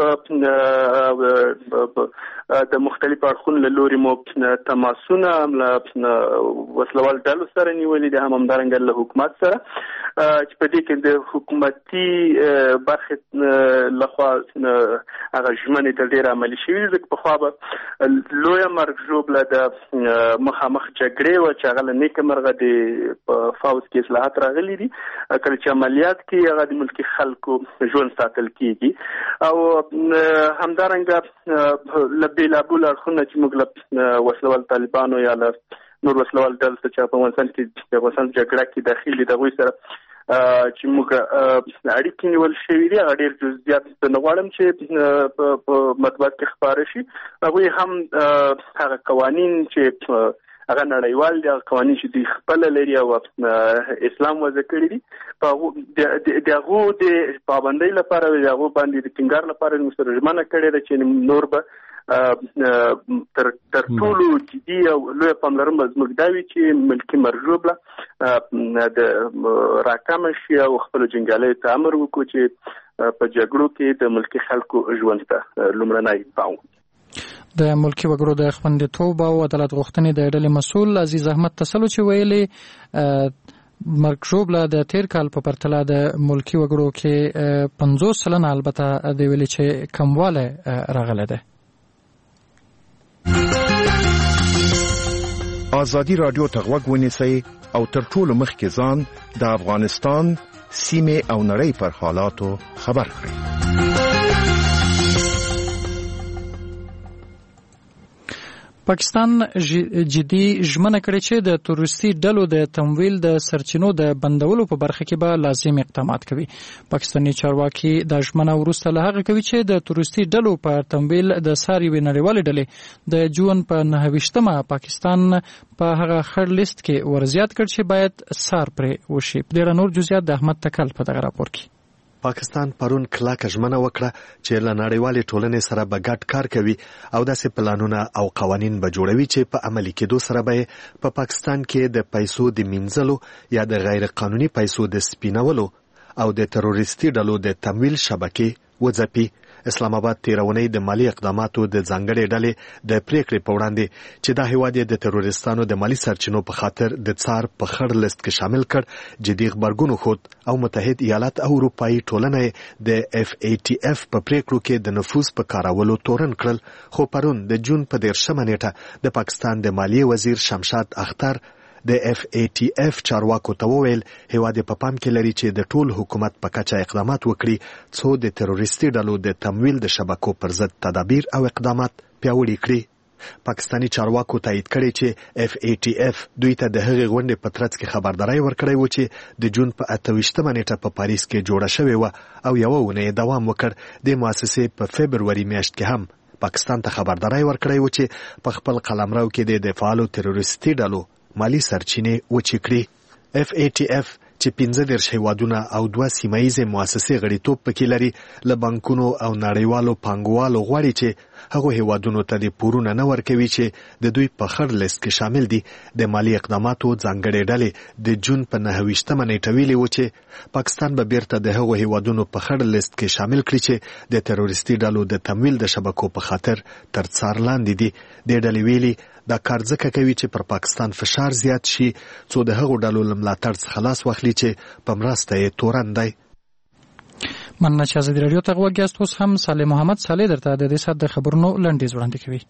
د مختلفو اړخونو له لوري مو تماسونه هم له وسلوال ډلو سره نیولي دي، هم همدارنګه له حکومت سره چې په دې کې د حکومتي برخې لخوا هغه ژمنې تر ډېره عملي شوي دي. ځکه پخوا به لویه مرګ ژوبله د مخامخ جګړې وه چې هغه له نیکه مرغه د په فوز کې اصلاحات راغلي دي، کله چې عملیات کې هغه د ملکي خلکو ژوند ساتل کېږي. او همدارنګه له بېلابېلو اړخونو چې موږ له وسلوال طالبانو یا له نور وسلوال ډلو څخه چې په افغانستان کې د افغانستان جګړه کې داخل دي د هغوی سره چې موږ اړیکې نیول شوي دي، هغه ډېر جزئیات زه نه غواړم چې په مطبوعات کې خپاره شي. هغوی هم هغه قوانین چې هغه نړیوال دي، هغه قوانین چې دوی خپله لري او اسلام وضع کړي دي، د هغو د پابندۍ لپاره د هغو باندې د ټینګار لپاره موږ سره ژمنه کړې ده چې نور به تر تر ټولو جدي او لویه پاملرنه به زموږ دا وي چې ملکي مرګ ژوبله د راکمه شي او خپلو جنګیالیو ته امر وکړو چې په جګړو کې د ملکي خلکو ژوند ته لومړنی پام وکړي. د ملکي وګړو د خوندیتوب او عدالت غوښتنې د ډلې مسؤل عزیز احمد تسلو چې ویلي مرګ ژوبله د تیر کال په پرتله د ملکي وګړو کې پنځوس سلنه البته دی ویلي چې کموالی راغلی دی. ازادي رادیو ته غوږ ونیسئ او تر ټولو مخکې ځان د افغانستان سیمې او نړۍ پر حالاتو خبر کړئ. پاکستان جدي ژمنه کړې چې د تروریستي ډلو د تمویل د سرچینو د بندولو په برخه کې به لازم اقدامات کوي. پاکستاني چارواکي د ژمنه وروسته له هغه کوي چې د تروریستي ډلو په تمویل د ساري نړیوالې ډلې د جون په نهه ویشتمه پاکستان په هغه خړ لیست کې ورزیات کړ چې باید سار پرې وشي. په ډېر نور جزئیات د احمد تکل په دغه راپور کې. پاکستان پرون کلاکه ژمنه وکړه چې له نړیوالې ټولنې سره به ګډ کار کوي او داسې پلانونه او قوانین به جوړوي چې په عملي کېدو سره به په پا پاکستان کې د پیسو د مینځلو یا د غیر قانوني پیسو د سپینولو او د تروریستي ډلو د تمویل شبکې وځپي. اسلام آباد تیرونی د مالی اقداماتو د ځانګړې ډلې د پریکړې په وړاندې چې دا هیواد د تروریستانو د مالی سرچینو په خاطر د څار په خړ لیست کې شامل کړ، جدي خبرګون خود او متحد ایالات او اروپאי ټولنه د اف ای ټی اف په پریکړو کې د نفوذ په کارولو تورن کړل. خو پرون د جون په دیرشمه نیټه د پاکستان د مالیې وزیر شمشاد اختر د اف ای ټی اف چارواکو ته وویل هیواد په پام کې لري چې د ټول حکومت په کچه اقدامات وکړي څو د تروریستي ډلو د تمویل د شبکو پر ضد تدابیر او اقدامات پیاوړي کړي. پاکستانی چارواکو تایید کړی چې اف ای ټی اف دوی ته د هغې غونډې په ترڅ کې خبرداری ورکړی و چې د جون په اته ویشتمه نیټه په پاریس کې جوړه شوې وه او یوه اونۍ دوام وکړ. د مؤسسې په فبروري میاشت کې هم پاکستان ته خبرداری ورکړی و چې په خپل قلمرو کې د فعالو تروریستي ډلو مالی سرچینې وچې کړي. اف ای ټی اف چې پنځه دېرش هیوادونه او دوه سیمه ییزې مؤسسې غړیتوب پکې لري له بانکونو او نړیوالو پانګوالو غواړي چې هغو هیوادونو ته د پورونه نه ورکوي چې د دوی په خړ لیست کې شامل دي. د مالی اقداماتو ځانګړې ډلې د جون په نهه ویشتمه نیټه ویلي و چې پاکستان به بیرته د هغو هیوادونو په خړ لیست کې شامل کړي چې د تروریستي ډلو د تمویل د شبکو په خاطر تر څار لاندې دي. د ډلې ویلي دا کار ځکه کوي چې پر پاکستان فشار زیات شي څو د هغو ډلو له ملاتړ څخه خلاص واخلي چې په مرسته یې تورن دی. مننه چې ازادي راډیو ته غوږ یاست. اوس هم صالح محمد صالح درته د دې ساعت د خبرونو لنډیز وړاندې کوي.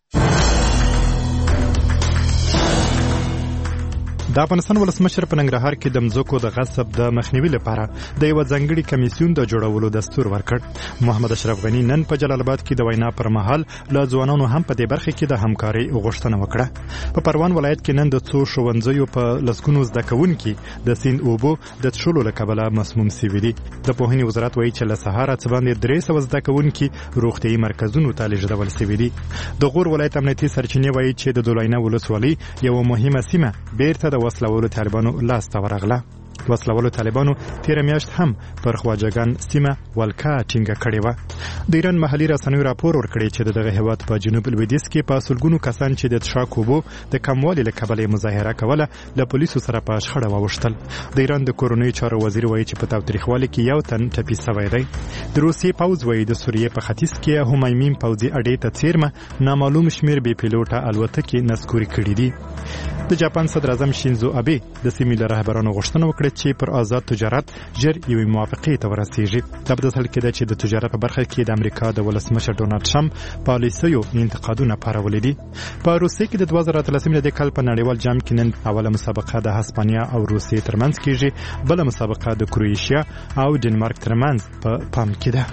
د افغانستان ولسمشر په ننګرهار کې د مځکو د غصب د مخنیوي لپاره د یو ځانګړي کمیسیون د جوړولو دستور ورکړ. محمد اشرف غنی نن په جلال آباد کې د وینا پر مهال له ځوانانو هم په دې برخه کې د همکارۍ غوښتنه وکړه. په پروان ولایت کې نن د څو ښوونځیو په لسګونو زده کوونکي د سیند اوبو د څښلو له کبله مسموم سوي دي. د پوهنې وزارت وایي چې له سهاره څه باندې درې سوه زده کوونکي روغتیايي مرکزونو ته لیږدول سوي دي. د غور ولایت امنیتي سرچینې وایي چې د دولینه ولسوالۍ یوه مهمه سیمه بیرته د وسلوالو طالبانو لاس ته ورغله. وسلوالو طالبانو تیر میاشت هم پر خواجګان سیمه ولکا ټینګه کړې وه. د ایران محلي رسنیو راپور ورکړی چې دغه هیواد په جنوب لویدیځ کې په سلګونو کسان چې د څښاک اوبو د کموالي له کبله مظاهره کوله له پولیسو سره په شخړه واوښتل. د ایران د کورنیو چارو وزیر وایي چې په تاوتریخوالي کې یو تن ټپي سوی دی. د روسیې پوځ وایي د سوریې په ختیځ کې همایمیم پوځي اډې ته څیرمه نامعلوم شمیر بې پیلوټه الوتکې نسکوري کړي دي. د جاپان صدر اعظم شینزو ابي د سیمې له رهبرانو غوښتنه وکړه چې پر آزاد تجارت ژر یوې موافقې ته ورسیږي. دا په داسې حال کې ده چې د تجارت په برخه کې د امریکا د ولسمشر ډونالډ ټرمپ پالیسیو انتقادونه پارولي دي. په روسیې کې د دوه زره اتلسمې د کال په نړیوال جام کې نن اوله مسابقه د هسپانیا او روسیې ترمنځ کېږي. بله مسابقه د کروئیشیا او ډنمارک ترمنځ په پام کې ده.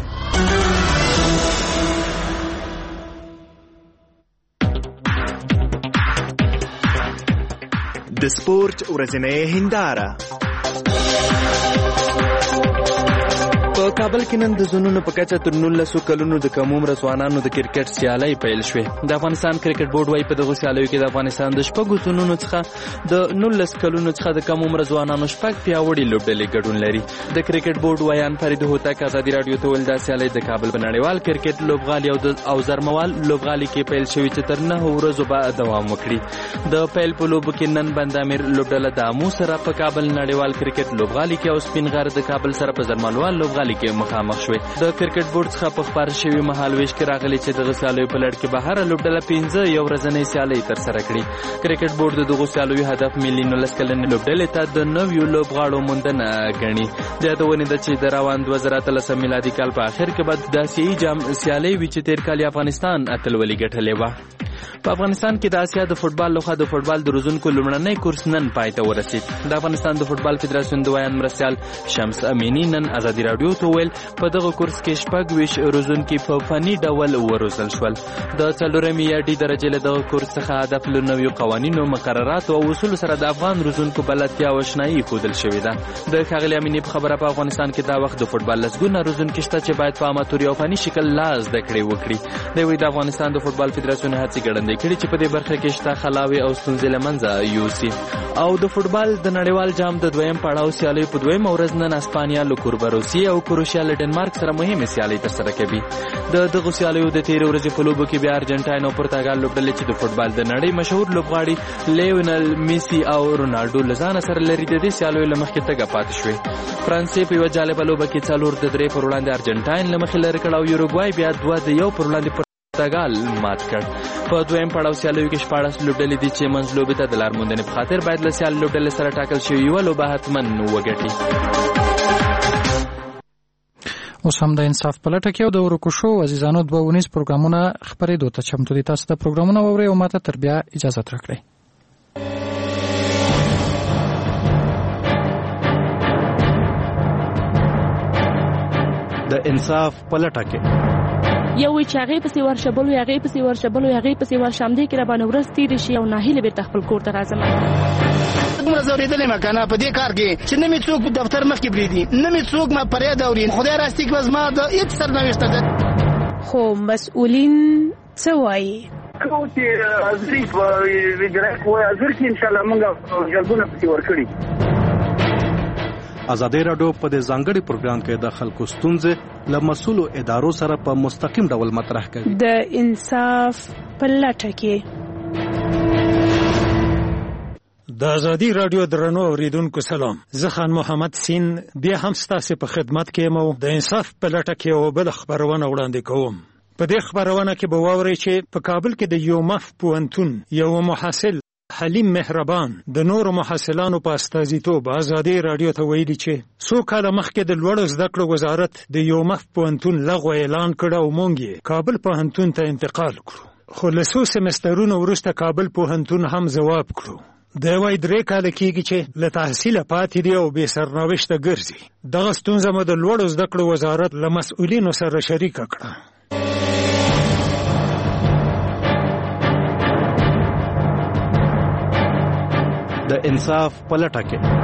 د سپورت ورځنۍ هنداره. په کابل کې نن د زونونو په کچه تر نولسو کلونو د کم عمره ځوانانو د کرکټ سیالۍ پیل شوې. د افغانستان کرکټ بورډ وايي په دغو سیالیو کې د افغانستان د شپږو زونونو څخه د نولس کلونو څخه د کم عمره ځوانانو شپږ پیاوړي لوبډلې ګډون لري. د کرکټ بورډ وایان فرید هوتک ازادي راډیو ته ویل دا سیالۍ د کابل په نړیوال کرکټ لوبغالي او د اوزرموال لوبغالي کې پیل شوې چې تر نهه ورځو به دوام وکړي. د پیل په لوبو کې نن بندامیر لوبډله د امو سره په کابل نړیوال کرکټ لوبغالي کې او سپین غر د کابل سره په زرمالوال لوبغالي کې مخامخ شوې. د کرکټ بورډ څخه په خبر شوی مهالويش کې راغلي چې دغه سیالیو په لړ کې بهر لوبډله پنځه یو ورځنۍ سیالۍ ترسره کړي. کرکټ بورډ د دغه سیالیو هدف ملي نولس کلنې لوبډلې ته د نویو لوبغاړو موندنه ګڼي. د یادونې ده چې د روان دوه زره اتلسم میلادي کال په اخر کې به د آسیایي جام سیالۍ وي چې تیر کال افغانستان اتلولي ګټلې وه. په افغانستان کې د آسیا د فوټبال لخوا د فوټبال د روزونکو لومړنی کورس نن پای ته ورسید. د افغانستان د فوټبال فدراسیون د ویان مرستیال شمس امینی نن ازادي راډیو ته ویل په دغه کورس کې شپږ ویش روزونکي په فني ډول وروزل شول. د څلورمې یا ډي درجې له دغه کورس څخه هدف له نویو قوانینو، مقرراتو او اصولو سره د افغان روزونکو بلدتیا او اشنایي ښودل شوې ده. د ښاغلي امینی په خبره په افغانستان کې دا وخت د فوټبال لسګونه روزونکي شته چې باید په اماتوري او فني شکل لا زده کړې وکړي. دوی وایي د افغانستان د فوټبال فدراسیون هڅې ګړندۍ کړي چې په دې برخه کې شته خلاوې او ستونزې له منځه یوسي. او د فوټبال د نړیوال جام د دویم پړاو سیالیو په دویمه ورځ نن اسپانیا له کوربروسي او کروشیا له ډنمارک سره مهمې سیالۍ ترسره کوي. د دغو سیالیو د تېرې ورځې په لوبو کې بیا ارجنټاین او پرتګال لوبډلې چې د فوټبال د نړۍ مشهور لوبغاړي لیونل میسي او رونالډو له ځانه سره لري د دې سیالیو له مخکې تګه پاتې شوې. فرانسې په یوه جالبه لوبه کې څلور د درې پر وړاندې ارجنټاین له مخې لرې کړ او یوروګوای بیا دوه د یو پر وړاندې پرتګال مات کړ. په دویم پړاو سیالیو کې شپاړس لوبډلې دي چې منځ لوبې ته د لار موندنې په خاطر باید له سیال لوبډلې سره ټاکل شوې یوه لوبه حتما وګټي. اوس هم د انصاف په لټه کې او د ورکو شو عزیزانو دوه ونیز پروګرامونه خپرېدو ته چمتو دي. تاسو د پروګرامونه واورئ او ماته تر بیا اجازه راکړئ. د انصاف په لټه کې یو وی چې هغه پسې ورشبل وي هغه پسې ورشبل وي هغه پسې ورشم دې کې را باندې ورځ تیر شي او ناهیله به خپل کور ته راځم. موږ زوریدلې مکانه په دې کار کې چې نه می څوک دفتر مخ کې بریدي نه می څوک ما پرې دا ورین خدای راستي کې وزما د هیڅ سرنوشت ده. خو مسؤلین څه وایي؟ کوم چې ازري وګړي کوی ازر کې ان شاء الله موږ جلبونه پکې ورکړي. ازادي راډیو په دې ځانګړي پروګرام کې د خلکو ستونزې له مسؤلو ادارو سره په مستقیم ډول مطرح کوي. د انصاف په لټه کې د ازادي راډیو درنو اوریدونکو سلام. زه خان محمد سین بیا هم ستاسو په خدمت کې مو د انصاف په لټه کې او بل خبرونه وړاندې کوم. په دې خبرونه کې به واورئ چې په کابل کې د یومف پوهنتون یو محصل حلیم مهربان د نورو محصلانو په استازیتوب ازادي راډیو ته ویلي چې څو کاله مخکې د لوړو زده کړو وزارت د یومف پوهنتون لغوه اعلان کړ او موږ یې کابل پوهنتون ته انتقال کړو. خو له څو سمسترونو وروسته کابل پوهنتون هم ځواب کړو. د وای درې کاله کېږي چې له تحصیله پاتې دی او بې سرنوشته ګرځي. دغه ستونزه مو د لوړو زده کړو وزارت له مسؤلینو سره شریکه کړه. د انصاف په لټه کې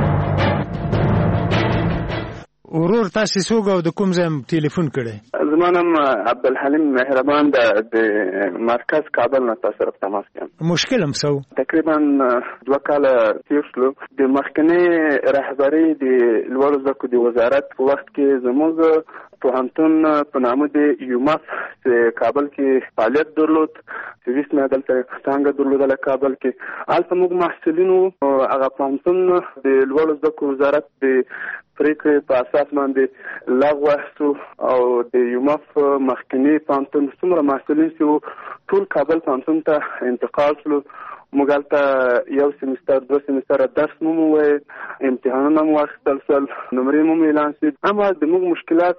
ورور تاسو څوک او د کوم ځای ټلیفون کړی؟ زما نوم عبدالحلیم مهربان د مرکز کابل نه تاسو سره تماس کوم. مشکل هم سو تقریبا دوه کاله تیر شو. د مخکنی رهبری د لوړو زده کړو د وزارت په وخت کې زموږ پوهنتون په نامه د یومف چې کابل کې فعالیت درلود، سرویس مې دلته څنګه درلودله کابل کې. هلته موږ محصلینو هغه پوهنتون د لوړو زده کړو وزارت د پریکړې په اساس باندې لغوه شو او د یومف مخکنی پوهنتون څومره محصلین چې ټول کابل پوهنتون ته انتقال شلو. موږ هلته یو سمستر دوه سمستره درس مو وویل، امتحانونه مو واخیستل شول، نمرې مو اعلان شوې. اما زموږ مشکلات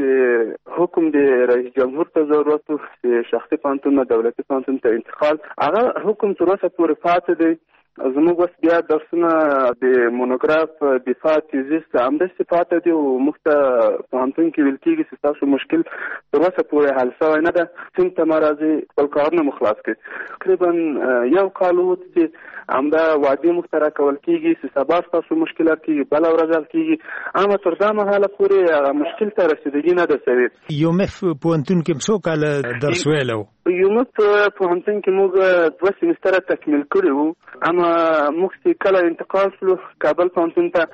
چې حکم د رئیس جمهور ته ضرورت و چې شخصي پوهنتون نه دولتي پوهنتون ته انتقال، هغه حکم تر اوسه پورې پاتې دی. زموږ اوس بیا درسونه د مونوګراف دفاع تیزیس همداسې پاتې دي او موږ ته پوهنتون کې ویل کېږي چې ستاسو مشکل تر اوسه پورې حل شوی نه ده، سیند ته مه راځئ خپل کارونه مو خلاص کړئ. تقریبا یو کال و چې همدا وعدې موږ ته راکول کېږي چې سبا ستاسو مشکل حل کېږي، بله ورځ حل کېږي، اما تر دا مهاله پورې هغه مشکل ته رسېدګي نه ده شوې. یومف پوهنتون کې څو کاله درس ویلی و؟ یومف پوهنتون کې موږ دوه سمستره تکمیل کړي وو، اما موږ چې کله انتقال شلو کابل پوهنتون ته،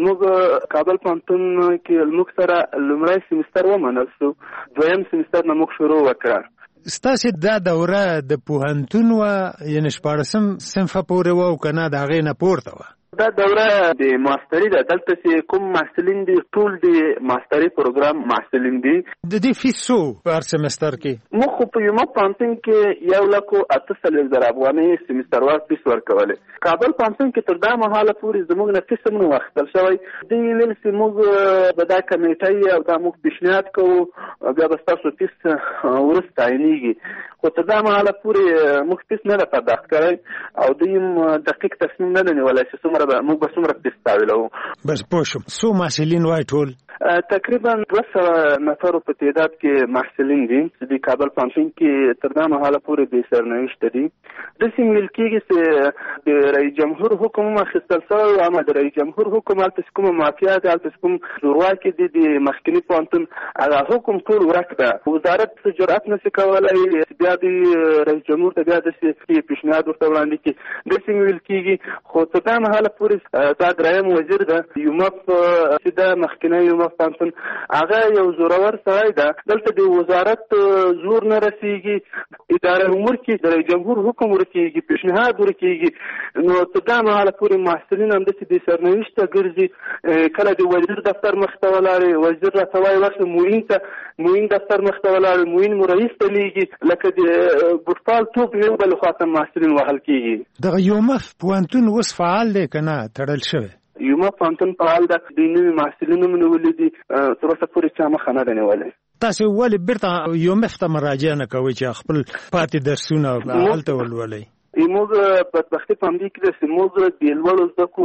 موږ کابل پوهنتون کې موږ سره لومړی سمستر ومنل شو، دویم سمستر نه موږ شروع وکړه. ستاسو دا دوره د پوهنتون و یعنې شپاړسم صنفه پورې و او که نه د هغې نه پورته وه؟ دا دوره د ماستري ده. دلته چې کوم محصلین دي ټول د ماستري پروګرام محصلین دي. د دې فیس څو په هر سمستر کې؟ موږ خو په یومف پوهنتون کې یو لک او اته څلوېښت زره افغانۍ سمستروار فیس ورکولې. کابل پوهنتون کې تر دا مهاله پورې زموږ نه فیس هم نه واخیستل شوی. دوی ویل چې موږ به دا کمیټۍ او دا موږ پیشنهاد کوو بیا به ستاسو فیس وروسته تعینېږي، خو تر دا مهاله پورې موږ فیس نه ده پرداخت کړی او دوی هم دقیق تصمیم نه ده نیولی چې څومره موږ به څومره فیس تاویلو. بس پوه شوم. څو محصلین وای ټول؟ تقریبا دوه سوه نفرو په تعداد کې محصلین دي چې د کابل پوهنتون کې تر دا مهاله پورې بې سرنوشته دي. داسې ویل کېږي چې د رئیس جمهور حکم هم اخیستل شوی و، اما د رئیس جمهور حکم هلته چې کومه مافیا ده، هلته چې کوم زورواکي دي د مخکني پوهنتون، هغه حکم ټول ورک ده. وزارت جرأت نشي کولی بیا د رئیس جمهور ته بیا داسې پیشنهاد ورته وړاندې کړي. داسې ویل کېږي، خو تر دا مهاله پورې دا دریم وزیر ده یومف چې دا مخکنی یومف پوهنتون، هغه یو زورور سړی ده. دلته د وزارت زور نه رسېږي، اداره امور کې د رئیس جمهور حکم ورکېږي، پیشنهاد ورکېږي. نو تر دا مهاله پورې محصلین همداسې بې سرنوشته ګرځي. کله د وزیر دفتر مخ ته ولاړې، وزیر راته وایي ورشه معین ته، معین دفتر مخ ته ولاړې، معین مو رئیس ته لیږي. لکه د بوټپال توپ یو بل خوا ته محصلین وهل کېږي. دغه یومف پوهنتون اوس فعال دی که نه تړل شوی؟ یومف پوهنتون فعال ده. دوی نوي محصلین هم نیولي دي، تر اوسه پورې چا مخه نه ده نیولې. تاسو ولې بیرته یومف ته مراجعه نه کوئ چې خپل پاتې درسونه هلته ولولئ؟ موږ بدبختي په همدې کې ده چې موږ د لوړو زده کړو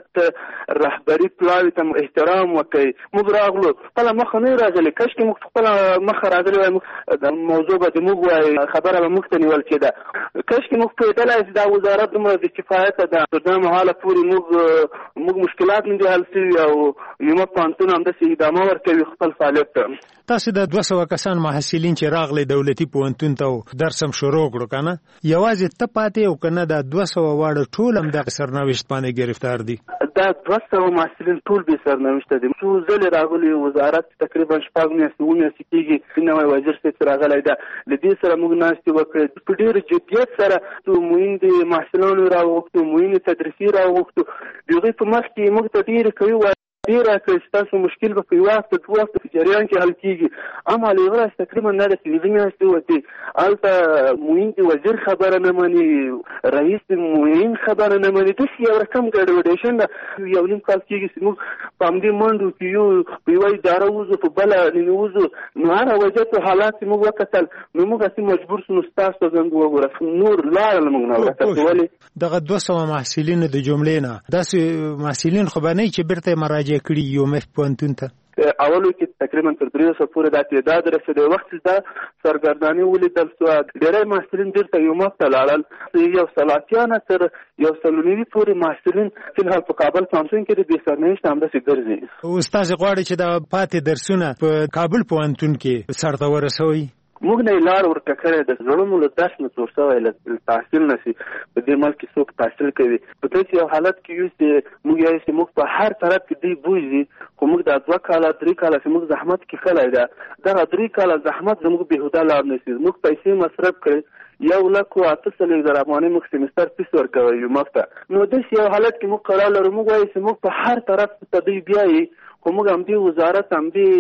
وزارت رهبري پلاوي ته احترام وکړي. موږ راغلو خپله مخه نه راغلي، کاشکې موږ خپله مخه راغلي وای، د موضوع به د موږ وای خبره به موږ ته نیول کېده. کاشکې موږ پوهېدلی چې دا وزارت دومره د کفایته ده. تر دې مهاله پورې موږ موږ مشکلات نه دي حل شوي او یوه پوهنتون همداسې ادامه ورکوي خپل فعالیت ته. تاسو د دوه سوه کسان محصلین چې راغلي دولتي پوهنتون ته درس هم شروع کړو که نه، یوازې ته پاتې او که نه دا دوه سوه واړه ټول هم دغه سرنوشت باندې ګرفتار دي؟ دا دوه سوه محصلین ټول بې سرنوشته دي. څو ځلې راغلي وزارت تقریبا شپږ میاشتې اووه میاشتې کېږي نوی وزیر صاحب چې راغلی ده، له دې سره موږ ناستې وکړې په ډېر جدیت سره موین د محصلانو راوغوښتو، موین تدریسي راوغوښتو. د هغوی په مخ کې موږ ته ډېرې کوي ډېره کړې چې تاسو مشکل به په یوه هفته دوه هفته په جریان کې حل کېږي. اما له یوه ورځ تقریبا نه ده پنځه میاشتې وتې، هلته موین د وزیر خبره نه مني، رئیس د موین خبره نه مني. داسې یو رقم ګډوډېشن ده. یو نیم کال کېږي چې موږ په همدې منډو کې یو په یوه اداره وځو، په بله ننوځو، نو هره وضعیت او حالات چې موږ وکتل نو موږ هسې مجبور شو نو ستاسو ته زنګ وګوره، نور لاره له موږ نه ورکه. ولې دغه دوه سوه محصلینو د جملې نه داسې محصلین خو به نه وي چې بیرته یې مراجعه کړي یو مف پوهنتون ته؟ اولو کې تقریبا تر درې سوه پورې دا تعداد رسېدی. وخت دا سرګرداني ولیدل سوه، ډېری محصلین بیرته یو مف ته لاړل. یو سل اتیا نه تر یو سل نوي پورې محصلین فلحال په کابل پوهنتون کې د بې سرنوشته همداسې ګرځي. اوس تاسې غواړئ چې دا پاتې درسونه په کابل پوهنتون کې سرته ورسوئ؟ موږ نه یې لار ورکه کړې ده. زړه مو له درس نه څور شوی، له تحصیل نه چې په دې ملک کې څوک تحصیل کوي. په داسې یو حالت کې یو چې موږ یو چې موږ په هر طرف کې دوی بوځي، خو موږ دا دوه کاله درې کاله چې موږ زحمت کښلی ده، دغه درې کاله زحمت زموږ بېهوده لار نه شي. موږ پیسې مصرف کړې، یو لک او اته څلوېښت زره افغانۍ موږ سیمستر فیس ورکوی یو مف ته. نو داسې یو حالت کې موږ قرار لرو. موږ وایو چې موږ په هر طرف ته دوی بیایي، خو موږ همدې وزارت همدې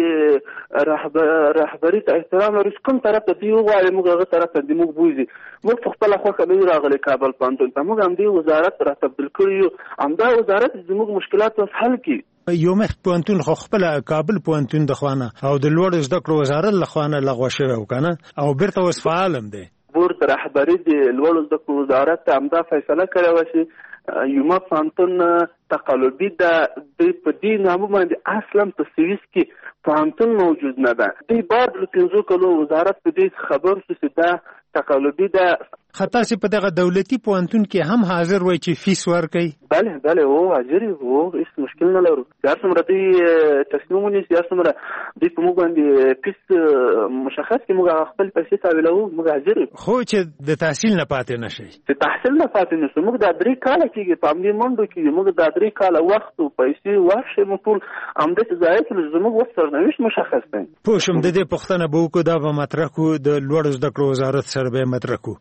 رهبري ته احترام لرو چې کوم طرف ته دوی وغواړي موږ هغه طرف ته دې موږ بوځي. موږ په خپله خوښه نه یو راغلي کابل پوهنتون ته، موږ همدې وزارت را تبدیل کړي یو. همدا وزارت زموږ مشکلات اوس حل کړي. یو مخ پوهنتون خو خپله کابل پوهنتون د خوا نه او د لوړو زده کړو وزارت له خوا نه لغوه شوی و که نه، او بیرته اوس فعال هم دی. بورډ رهبري د لوړو زده کړو وزارت ته همدا فیصله کړې وه چې یوما پوهنتون تقلبي ده. دوی په دې نامه باندې اصلا په سویس کې پوهنتون موجود نه ده. دوی بعد له پنځو کلو وزارت په دې خبر شو چې دا تقلبي ده. خطا سي په دغه دولتي پوهنتون کې هم حاضر وای چې فیس ورکړي؟ بله بله او حاضر وو، هیڅ مشکل نه لرو. هر څومره دوی تصمیم ونیسي، هر څومره دوی په موږ باندې فیس مشخص کړي، موږ خپل پیسې تحویلوو، موږ حاضر یو. خو چې د تحصیل نه پاتې نه شئ؟ چې تحصیل نه پاتې نه شو، موږ دا درې کاله کېږي په همدې منډو کې موږ دا درې کاله وخت او پیسې ورشئ موږ ټول همداسې ضایع کړو. زموږ اوس سرنوشت مشخص دی. پوه شوم. د دې پوښتنه به وکړو، دا به مطرح کړو، د لوړو زده کړو وزارت سره به یې مطرح کړو.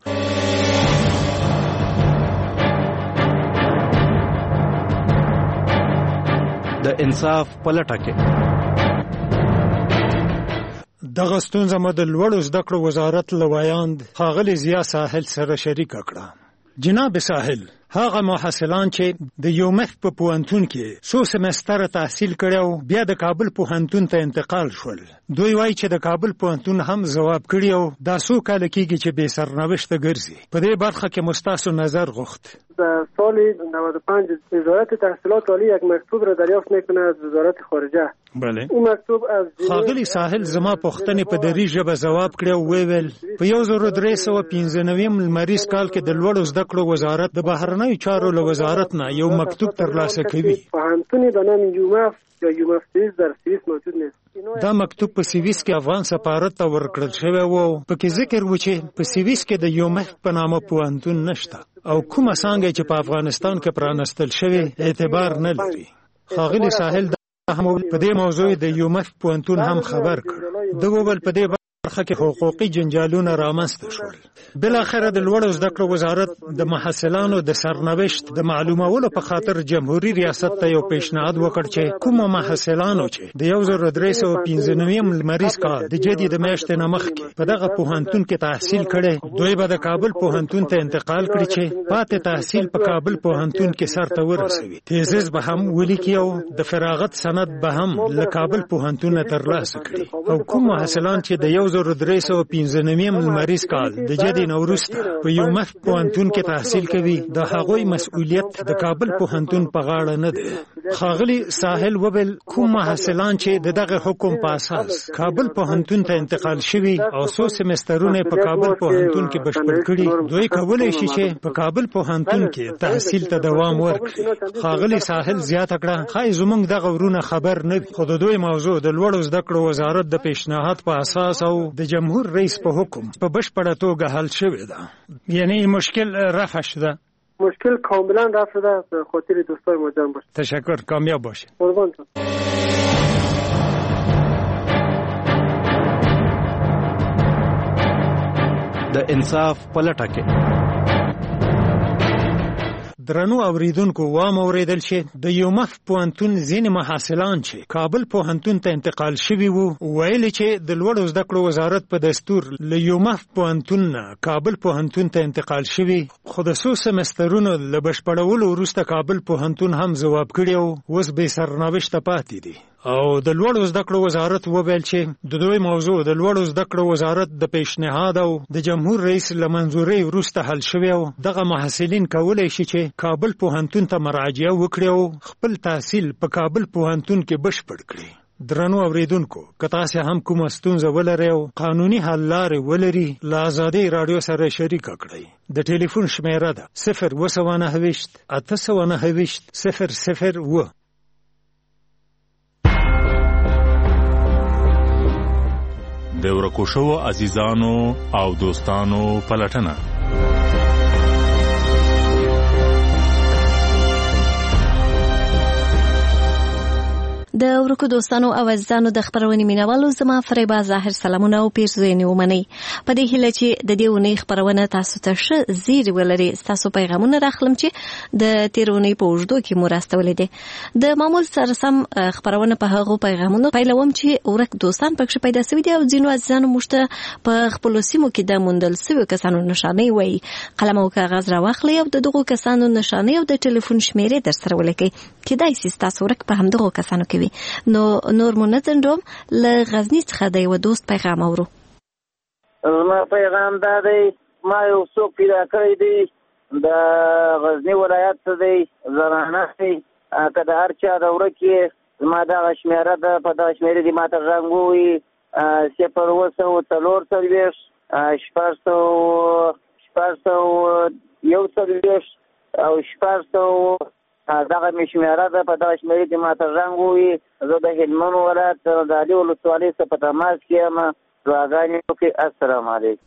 د انصاف په لټه کې دغه ستونزه مو د لوړو زده کړو وزارت له ویاند ښاغلي ضیا ساحل سره شریکه کړه. جناب ساحل، هغه محصلان چې د یو مخ په پوهنتون کې څو سمستر تحصیل کړي او بیا د کابل پوهنتون ته انتقال شول، دوی وایي چې د کابل پوهنتون هم ځواب کړي او دا څو کاله کېږي چې بې سرنوشته ګرځي. په دې برخه کې مو ستاسو نظر غوښت. در سال نود و پنج وزارت تحصیلات عالی یک مکتوب را دریافت میکنه از وزارت خارجه. بله. این مکتوب از ښاغلي ساحل زما پوښتنې په دري ژبه ځواب کړي او ویل په یو زر درې سوه پنځه نوي لمریز کال کې د لوړو زده کړو وزارت د بهرنیو چارو له وزارت نه یو مکتوب ترلاسه کوي. پوهنتونی به نام یومف یا یومف سویس در سویس موجود نیست. دا مکتوب په سویس کې افغان سفارت ته ورکړل شوی و. پکې ذکر و چې په سویس کې د یومف په نامه پوهنتون نشته او کومه څانګه چې په افغانستان کې پرانستل شوی اعتبار نه لري. ښاغلي ساحل هم په دې موضوع د یومف پوهنتون هم خبر کړ. د وویل په دې برخه کې حقوقي جنجالونه رامنځته شول. بالاخره د لوړو زده کړو وزارت د محصلانو د سرنوشت د معلومولو په خاطر جمهوریت ریاست ته یو پیشنهاد وکړ چې کوم محصلانو چې د یو زر درې سوه پنځه نوي لمریز کال د جدي د میاشتې نه مخکې په دغه پوهنتون کې تحصیل کړي، دوی به د کابل پوهنتون ته انتقال کړي چې پاتې تحصیل په کابل پوهنتون کې سرته ورسوي. تیزیس به هم ولیکي او د فراغت سند به هم له کابل پوهنتون ترلاسه کړي. او کوم محصلان چې د یو زر زره درې سوه پنځه نوي لمریز کال د جدي نه وروسته په یو مف پوهنتون کې تحصیل کوي د هغوی مسؤلیت د کابل پوهنتون په غاړه نه دی. ښاغلي ساحل وبل کوم محصلان چې د دغه حکم په اساس کابل پوهنتون ته انتقال شوي او څو سمسترونه په کابل پوهنتون کې بشپړ کړي دوی کولی شي چې په کابل پوهنتون کې تحصیل ته دوام ورکړي. ښاغلي ساحل زیاته کړه ښایي زموږ دغه ورونه خبر نه وي خو د دوی موضوع د لوړو زده کړو وزارت د پیشنهاد په اساس او د جمهور رئیس په حکم په بشپړه توګه حل شوې ده. یعنی مشکل رفع شده. مشکل کاملا رفع شده. به خاطر دوستای ما جمع باشید. تشکر. کامیاب باشید. قربان شم. د انصاف پلټه کې درنو اوریدونکو وام اوریدل چې د یو مف پوهنتون ځینې محصلان چې کابل پوهنتون ته انتقال شوي وو ویل چې د لوړو زده کړو وزارت په دستور له یو مف پوهنتون نه کابل پوهنتون ته انتقال شوي خو د څو سمسترونو له بشپړولو وروسته کابل پوهنتون هم ځواب کړی او اوس بې سرنوشته پاتې دي. او د لوړو زده کړو وزارت وویل چې د دوی موضوع د لوړو زده کړو وزارت د پیشنهاد او د جمهور رئیس له منظورۍ وروسته حل شوی او دغه محصلین کولی شي چې کابل پوهنتون ته مراجعه وکړي او خپل تحصیل په کابل پوهنتون کې بشپړ کړي. درنو اوریدونکو که تاسو هم کومه ستونزه ولرئ او قانوني حل لارې ولري له ازادۍ راډیو سره شریکه کړئ. د ټلیفون شمیره ده صفر اوه سوه نهه ویشت اته سوه نهه ویشت صفر صفر اوه. د ورکو شوو عزیزانو او دوستانو پلټنه. د ورکو دوستانو او عزیزانو د خبرونې مینوالو زما فریبا ظاهر سلامونه او پیرزوینې ومنئ. په دې هیله چې د دې اونۍ خبرونه تاسو ته ښه زیری ولري ستاسو پیغامونه راخلم چې د تېرې اونۍ په اوږدو کې مو راستولی دی. د معمول سره سم خبرونه په هغو پیغامونو پیلوم چې ورک دوستان پکښې پیدا سوي دي او ځینو عزیزانو موږ ته په خپلو سیمو کې د موندل سویو کسانو نښانۍ وایي. قلم او کاغذ راواخلئ او د دغو کسانو نښانۍ او د ټلیفون شمیرې در سره ولیکئ. کیدای سي ستاسو ورک په همدغو کسانو کې وي. نو نور مو نه ځنډوم له غزني څخه د یوه دوست پیغام اورو. زما پیغام دا دی ما یو څوک پیدا کړی دی د غزني ولایت څخه دی زنانه دی که د هر چا د ورک یې زما دغه شمېره ده په دغه شمېرې دې ما ته غږ ووایي صفر اوه سوه څلور څلوېښت شپږ سوه شپږ سوه یو څلوېښت او شپږ سوه دغه مې شمېره ده په دغه شمېرې کې ما ته زنګ ووایي. زه د هلمند ولایت د علي ولسوالۍ څخه په تماس کې یم. دعاګانې وکړئ. السلام علیکم.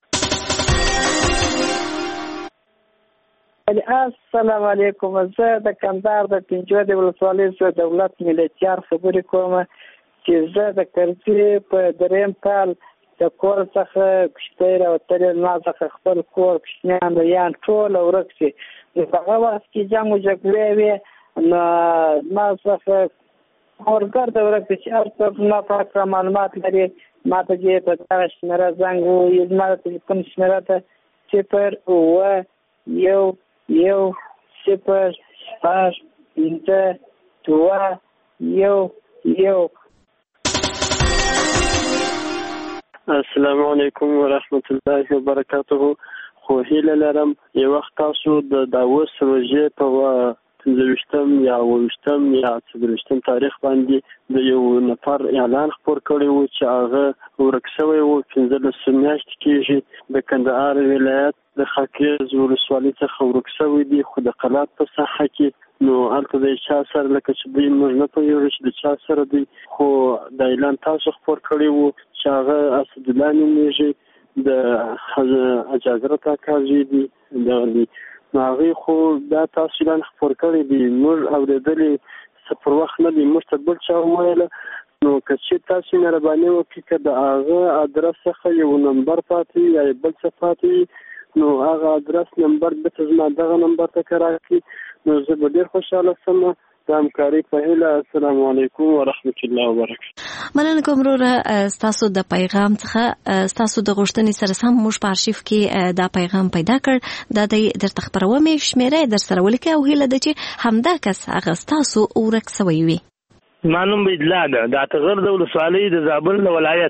السلام علیکم. زه د کندهار د پنجوادي ولسوالۍ څخه دولت ملتیار خبرې کوم چې زه د کرځي په دریم کال د کور څخه کښتۍ راوتلې ما څخه خپل کور کوچنیان یان ټول ورک شي. په هغه وخت کې جنګ و جګړې وې نو ما څخه اورګرد ورک چې هر څوک ما په معلومات لري ما ته چې په دغه شمېره زنګ ووایي زما د ټلیفون شمېره ده صفر اوه یو یو صفر شپږ پنځه دوه یو یو. السلام علیکم ورحمت الله وبرکاته. خو هیله لرم یو وخت تاسو د داوس روژې په پنځه ویشتم یا اوه ویشتم یا څلور ویشتم تاریخ باندې د یو نفر اعلان خپور کړی و چې هغه ورک شوی و. پنځلس میاشتې کېږي د کندهار ولایت د خاکریز ولسوالۍ څخه ورک شوی دی خو د قلات په ساحه کې نو هلته د چا سره لکه چې دوی موږ نه پوهېږو چې د چا سره دی خو د اعلان تاسو خپور کړی و چې هغه اسدالله نومېږي د اجازرت اکا زوی دی دغه دی نو هغوی خو دا تاسو اعلان خپور کړی دی موږ اورېدلې څه پر وخت نه دی موږ ته بل چا وویله نو که چې تاسو مهرباني وکړئ که د هغه ادرس څخه یو نمبر پاتې وي یا بل څه پاتې وي نو هغه ادرس نمبر بېرته زما دغه نمبر ته که راکړي نو زه به ډېر خوشحاله شم. د همکارۍ په هیله. السلام علیکم ورحمت الله وبرکاته. مننه کوم وروره ستاسو د پیغام څخه. ستاسو د غوښتنې سره سم موږ په آرشیف کې دا پیغام پیدا کړ دا دی درته خپرومې شمېره در سره ولیکئ او هیله ده چې همدا کس هغه ستاسو ورک سوی وي. ما نوم بیدلا ده د اتغر د ولسوالۍ د زابل د ولایت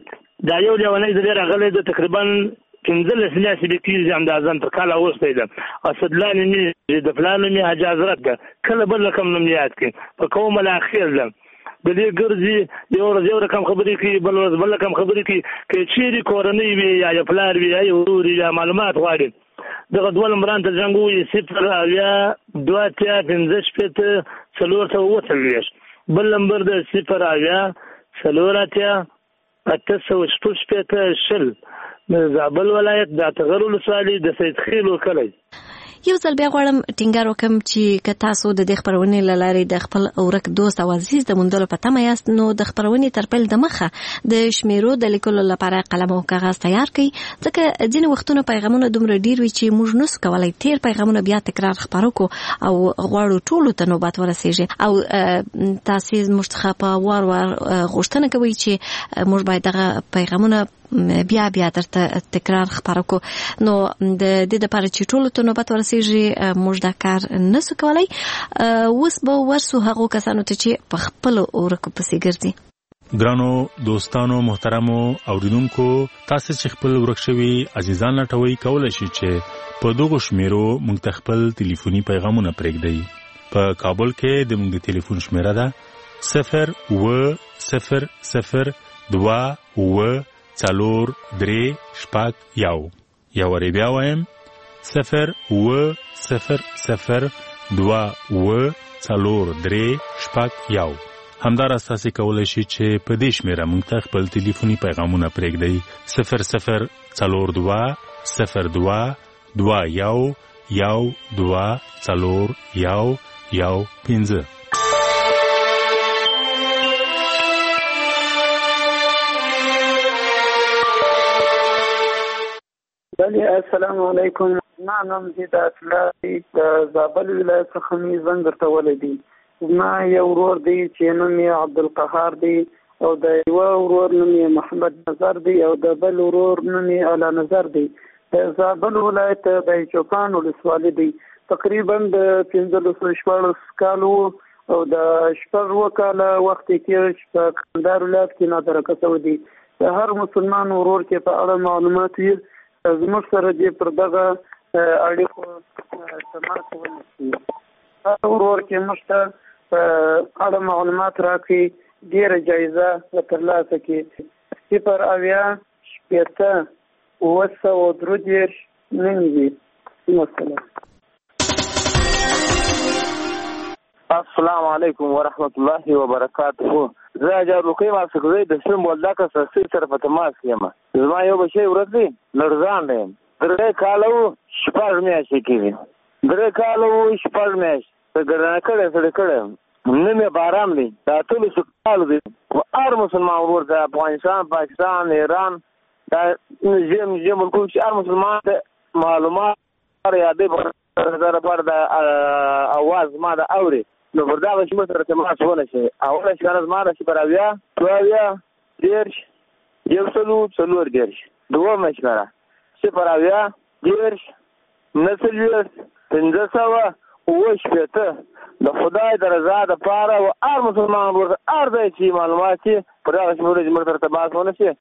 دا یو لیونی ځل راغلی د تقریبا پنځلس میاشتې به کېږي اندازاً تر کاله وروسته یې ده اسدالله نوم یې د پلار نوم یې حاجي حضرت ده کله بل رقم نوم یاد کړي په قوم الاخیر ده د دې ګرځي یو ورځ یو رقم خبرې کوي بل ورځ بل رقم خبرې کوي که چیرې کورنۍ وي یا د پلار وي یا یې ورور یا معلومات غواړي دغه دوه نمبران ته زنګ ووایي صفر اویا دوه اتیا پنځه شپېته څلور سوه اووه څلوېښت بل نمبر د صفر اویا څلور اتیا اته سوه شپږ شپېته شل د زابل ولایت د اتغر ولسوالي د سید خیلو کلی. یو ځل بیا غواړم ټینګار وکم چې که تاسو د دې خپرونې له لارې د خپل ورک دوست او عزیز د موندلو په تمه یاست نو د خپرونې تر پیل دمخه د شمیرو د لیکلو لپاره قلم او کاغذ تیار کړئ ځکه ځینې وختونه پیغامونه دومره ډیر وي چې موږ نسو کولی تیر پیغامونه بیا تکرار خپاره کړو او غواړو ټولو ته نوبت ورسیږي او تاسو موږ څخه په وار وار غوښتنه کوئ چې موږ باید دغه پیغامونه بیا بیا درته تکرار خپاره کو نو د دې لپاره چې ټولو ته نوبت ورسیږي موږ دا کار نسو کولی اوس به ورسو هغو کسانو ته چې په خپلو ورکو پسې ګرځي. ګرانو دوستانو محترمو اوریدونکو تاسو چې خپل ورک شوي عزیزان لټوي کولی شئ چې په دغو شمیرو موږ ته خپل ټلیفوني پیغامونه پرېږدئ. په کابل کې د موږ د ټلیفون شمیره ده صفر اوه صفر صفر دوه اوه څلور درې شپږ یو یو وارې بیا وایم صفر اوه صفر صفر دوه اوه څلور درې شپږ یو. همداراز تاسو کولی شئ چې په دې شمیره موږ ته خپل ټلیفوني پیغامونه پرېږدئ صفر صفر څلور دوه صفر دوه دوه یو یو دوه څلور یو یو پنځه. بله السلام علیکم. ما نوم دې د اطلاع د زابل ولایت څخه مې زنګ درته ولیدي. زما یو ورور دی چې نوم یې عبدالقهار دی او د یوه ورور نوم یې محمد نظر دی او د بل ورور نوم یې اعلی نظر دی. د زابل ولایت د چوپان ولسوالي دی. تقریبا د پنځلسو شپاړس کالو او د شپږ اووه کاله وخت یې تېر چې په کندهار ولایت کې نادرکه شوی دی. د هر مسلمان ورور کې په اړه معلومات وي زموږ سره دې پر دغه اړیکو تماس ونیسي. هر ورور کې موږ ته په اړه معلومات راکړي ډېره جایزه به ترلاسه کړي. صفر اویا شپېته اووه سوه درې دېرش نوي دي. والسلام. السلام علیکم ورحمت الله وبرکاته. زه جارلوکی ماسکزی د سیم ولدکه سرسی سره په تماس یم. زما یو بچی ورک دی لړزان دی درې کاله و شپږ میاشتې کېږي. درې کاله و شپږ میاشت په ګرانه کړی سړی کړی نه مې بارام دی دا ټولو سکالو دی. هر مسلمان ورور ته افغانستان پاکستان ایران دا نږدې نږدې ملکونو چې هر مسلمان ته معلومات یادې په لپاره د اواز ما د اوري نو پر دا به چې موږ سره تماس ونه شي. اوله شمېره زما ده صفر اویا دوه اویا دېرش یو سلو څلور دېرش. دویمه شمېره صفر اویا دېرش نهه څلوېښت پنځه سوه اووه شپېته د خدای د رضا دپاره و هر مسلمان ورته هر ځای چې معلومات چې پر هغه شمېره چې موږ سره تماس ونه شي.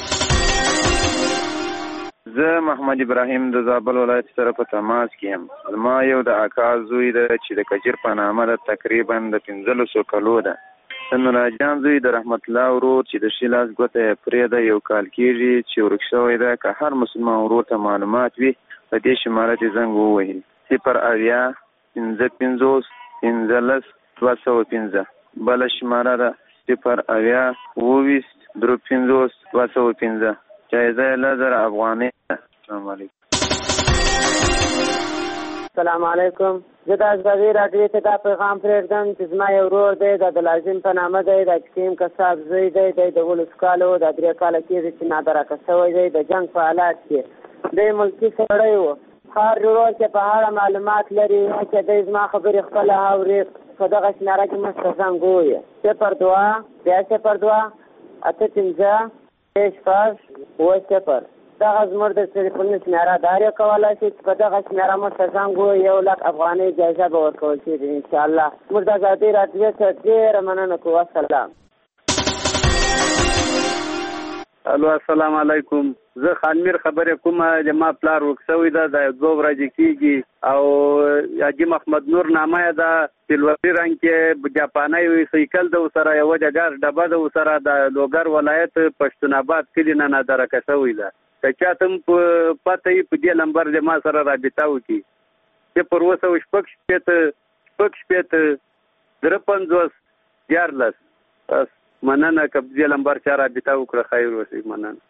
زه محمد ابراهیم د زابل ولایت سره په تماس کې یم. زما یو د اکا زوی ده چې د کجیر په نامه ده تقریبا د پنځلسو کلو ده. د نوراجان زوی د رحمت الله ورور چې د ښي لاس ګوته یې پرې ده یو کال کېږي چې ورک شوی ده. که هر مسلمان ورور ته معلومات وي په دې شماره چې زنګ ووهي صفر اویا پنځه پنځوس پنځلس دوه سوه پنځه. بله شماره ده صفر اویا اووه ویشت درې پنځوس دوه سوه پنځه. جایزه لزر افغاني. السلام علیکم. السلام علیکم. زه د ازادي راډیو ته دا پیغام پرېږدم چې زما یو ورور دی د عبدالعظیم په نامه دی د حکیم کساب زوی دی دی د اوولسو کالو د درې کاله کېږي چې نادرکه شوی دی د جنګ په حالات کې دی ملکي سړی و. هر ورور چې په اړه معلومات لري چې دی زما خبرې خپله اوري په دغه شماره کې موږ ته زنګ ووایه صفر دوه بیا صفر دوه اته پنځه شپږ اووه صفر. دغه زموږ د ټلیفون شمېره دار یې کولی شي چې په دغه شمېره موږ ته زنګ ووایي یو لک افغانۍ جایزه به ورکول کېږي انشاءالله. موږ د ازادۍ راډیو څخه ډېره مننه کوو. السلام. الو السلام علیکم. زه خانمیر خبرې کوم. د ما پلار وکسوي ده د دوه ورځې کېږي او حاجي محمد نور نامه ده سلوري رنګ کې جاپاني سایکل ده سره یو د ګاز ډبه ده سره د لوګر ولایت پښتون آباد کلی نه نادره کسوي ده. که چاته په پته یې په دې نمبر د ما سره رابطه وکړي چې پر وسه شپږ شپېته شپږ شپېته درې پنځوس دیارلس مننه. که په دې نمبر چا رابطه وکړه خیر وشي. مننه.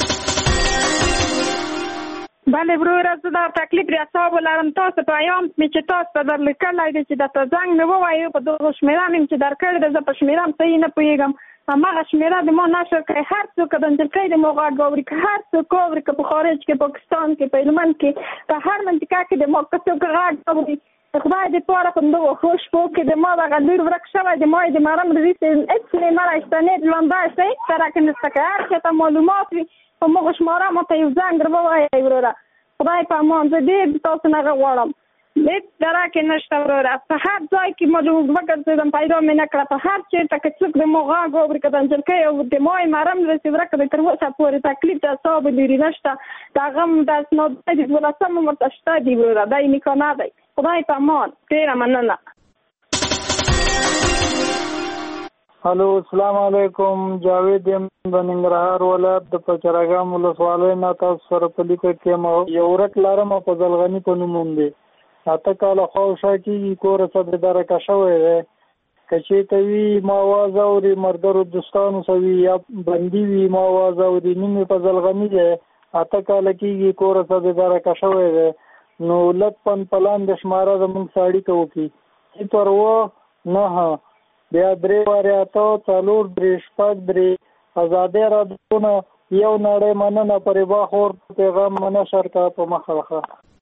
بله وروره زه دا تکلیف د اعصابو لرم. تاسو په ایام مې چې تاسو ته درلیکلی دی چې درته زنګ مې ووایو په دغو شمېره مې چې درکړې ده. زه په شمېره هم صحیح نه پوهېږم. هماغه شمېره د ما نشر کړئ. هر څوک که د نجلۍ د ما غږ اوري که هر څوک اوري که په خارج کې پاکستان کې په هلمند کې په هر منطقه کې د ما که څوک غږ اوري خدای دې پاره په دغو ښو شپو کې د ما دغه لور ورک شوی د ما یې د مرم رضي هېڅ نه رایسته نه ژوندی شئ سره کې نشته. که هر چا ته معلومات وي په مغو شماره ماته یو زنګ ووایئ وروره. خدای په امان. زه ډېر تاسو نه غواړم. هېڅ ډره کې نشته وروره. په هر ځای کې ما وګرځېدم پیدا مې نه کړه. په هر چېرته که څوک د ما غږ اوري که د نجلۍ او د ما یې مرم رسي ورکه دی تر اوسه پورې تکلیف د اعصابو لري نشته. د هغه هم د اسناد د دولسم ورته شته دي وروره. دا یې نکانه دی. خدای په امان. ډېره مننه. الو السلام علیکم. جاوید یم د ننګرهار ولایت د پچرګام ولسوالۍ نه تاسو سره په لیکه کې ما یو ورک لرم په ځلغني په نوم دی. اته کاله خواوشا کېږي کور څه درکه شوی دی. که چېرته وي ما آواز اوري مردرو دوستانو سه وي یا بندي وي ما آواز اوري. نوم یې په ځلغني دی. اته کاله کېږي کور څه درکه شوی دی. نو لطفا پلان د شماره زموږ سره اړیکه وکړي. صفر اوه نهه بیا درې وارې اته څلور درې شپږ درې ازادۍ راډیو نه یو نړۍ مننه. پرېبا خور پیغام منشر کا په مخه وخه.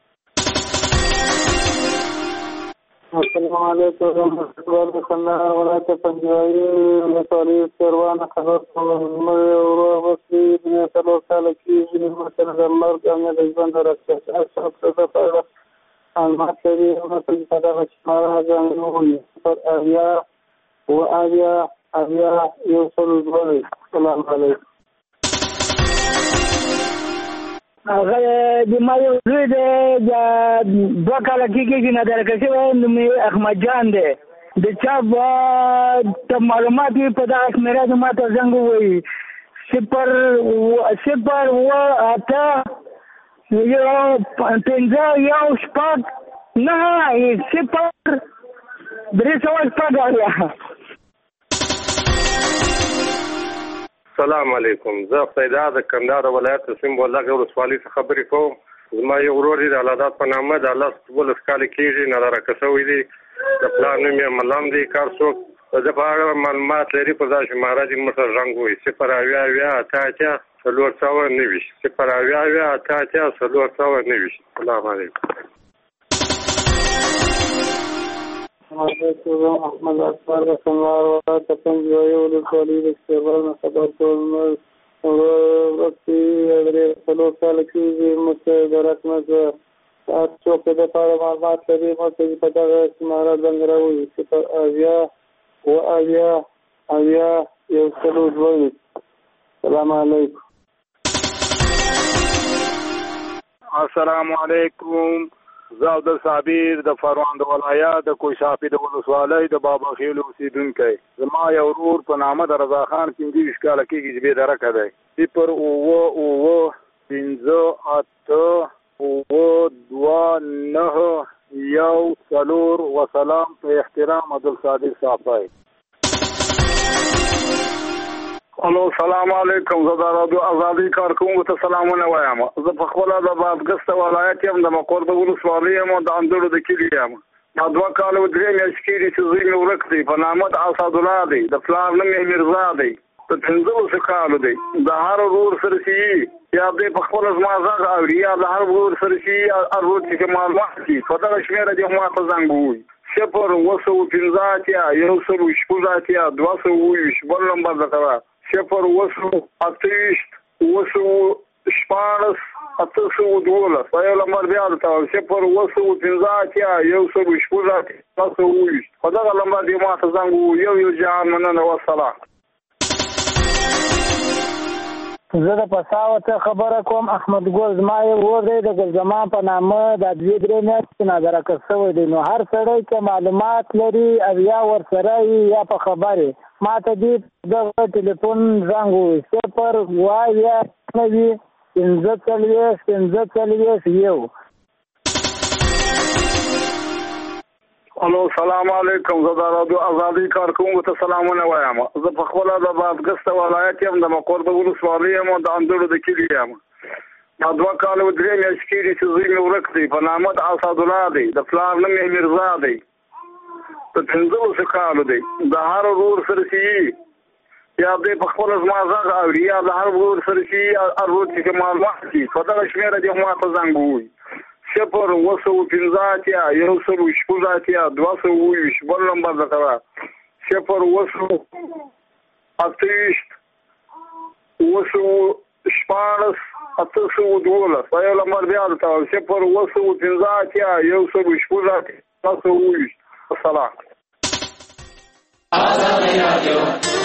السلام علیکم ورحمۃ اللہ وبرکاتہ. ولایت پنجابی ولسوالۍ سروانه خبر کوم. ورو وسی د څلور کال کې د مسله د مرګ او د ژوند راځي اصل څه په المات لري او په دغه شماره ځانګړي پر اویا او اویا اویا یو څل دوه. السلام علیکم. هغه د ما یو زوی دی دوه کاله کېږي نه درکه شوی. نوم یې احمد جان دی. د چا ته معلومات وي په دغه شمېره د ما ته زنګ ووایي. صفر صفر اوه اته یو پنځه یو شپږ نهه صفر درې سوه شپږ اویا. السلام علیکم. زه پیدا د کندهار ولایت سیم بولدک ولسوالۍ څخه خبرې کوم. زما یو ورور دی د الله په نامه د الله ولس کال کېږي نه راکسوي دي. د پلان نوم یې ملام دی. کار څوک د په اړه معلومات لري په دا شماره دې موږ سره رنګ وي. صفر اویا اویا اته اتیا څلور سوه نوي. صفر اویا اویا اته اتیا څلور سوه نوي. السلام علیکم. احمد اکبر سمار ولایت پنجابی ولسوالۍ د سروانه خبر کوم. ورځې درې څلور کاله کېږي موږ د رسمه هر څوک د پاره معلومات لري موږ په دغه شماره زنګ راوړي. صفر اویا اوه اویا اویا یو څل دوه. السلام علیکم. السلام علیکم. زه عبدل صابر د فروان د ولایت د کوشافي د ولسوالۍ د بابا خیل اوسیدونکی. زما یو ورور په نامه د رضا خان پنځه ویشت کاله کېږي چې بې درکه دی. صفر اوه اوه پنځه اته اوه دوه نهه یو څلور. وسلام په احترام عبدالصادق صافی. الو السلام علیکم. زه د رادیو ازادي کارکوونکو ته سلامونه وایم. زه په خپله د بادغیس ولایت یم د مقر د ولسوالۍ یم او د اندړو د کلي یم. دا دوه کاله و درې میاشتې کېږي چې زوی مې ورک دی. په نامه د اسدالله دی. د پلار نوم یې میرزا دی. د پنځلسو کالو دی. د هر ورور سره چې وي یا دی په خپله زما غږ اوري یا د هر ورور سره چې وي هر ورور چې معلومات دي په دغه شمېره دې ما ته زنګ ووایي. صفر اوه سوه پنځه اتیا یو سل شپږ اتیا دوه سوه اووه ویشت. بل نمبر درته صفر اوه سوه اته ویشت اوه سوه شپاړس اته سوه دولس. یو نمبر بیا درته وایم صفر اوه سوه پنځه اتیا یو سل شپږ اتیا دوه سوه اووه ویشت. په دغه نمبر دې ما ته زنګ ووایي. یو یو جهان مننه. والسلام. زه د پساوه څخه خبره کوم. احمد ګل زما یو ورور دی د ګل زمان په نامه د دوې درې میاشتې نادرکه شوی دی. نو هر سړی که معلومات لري او یا ورسره وي یا په خبرې ما ته دې دغه ټلیفون زنګ ووایي صفر اووه اویا نوي پنځه څلوېښت پنځه څلوېښت یو. الو سلام علیکم. زه د رادیو ازادي کارکوونکو ته سلامونه وایم. زه په خپله د بادغیس ولایت یم، د مقر د ولسوالۍ یم او د اندړو د کلي یم. دا دوه کاله و درې میاشتې کېږي چې زوی مې ورک دی، په نامه د اسدالله دی، د پلار نوم یې میرزا دی، د پنځلسو کالو دی. د هر ورور سره چې وي یا دی په خپله زما غږ اوري یا د هر ورور سره چې وي هر ورور چې معلومات کړي په دغه شمېره دې ما ته زنګ ووایي صفر اووه سوه پنځه اتیا یو سل شپږ اتیا دوه سوه اووه ویشت. بل نمبر درته وایه صفر اووه سوه اته ویشت اووه سوه شپاړس اته سوه دولس. یو نمبر بیا درته وایم صفر اووه سوه پنځه اتیا یو سل شپږ اتیا دوه سوه اووه ویشت. السلام.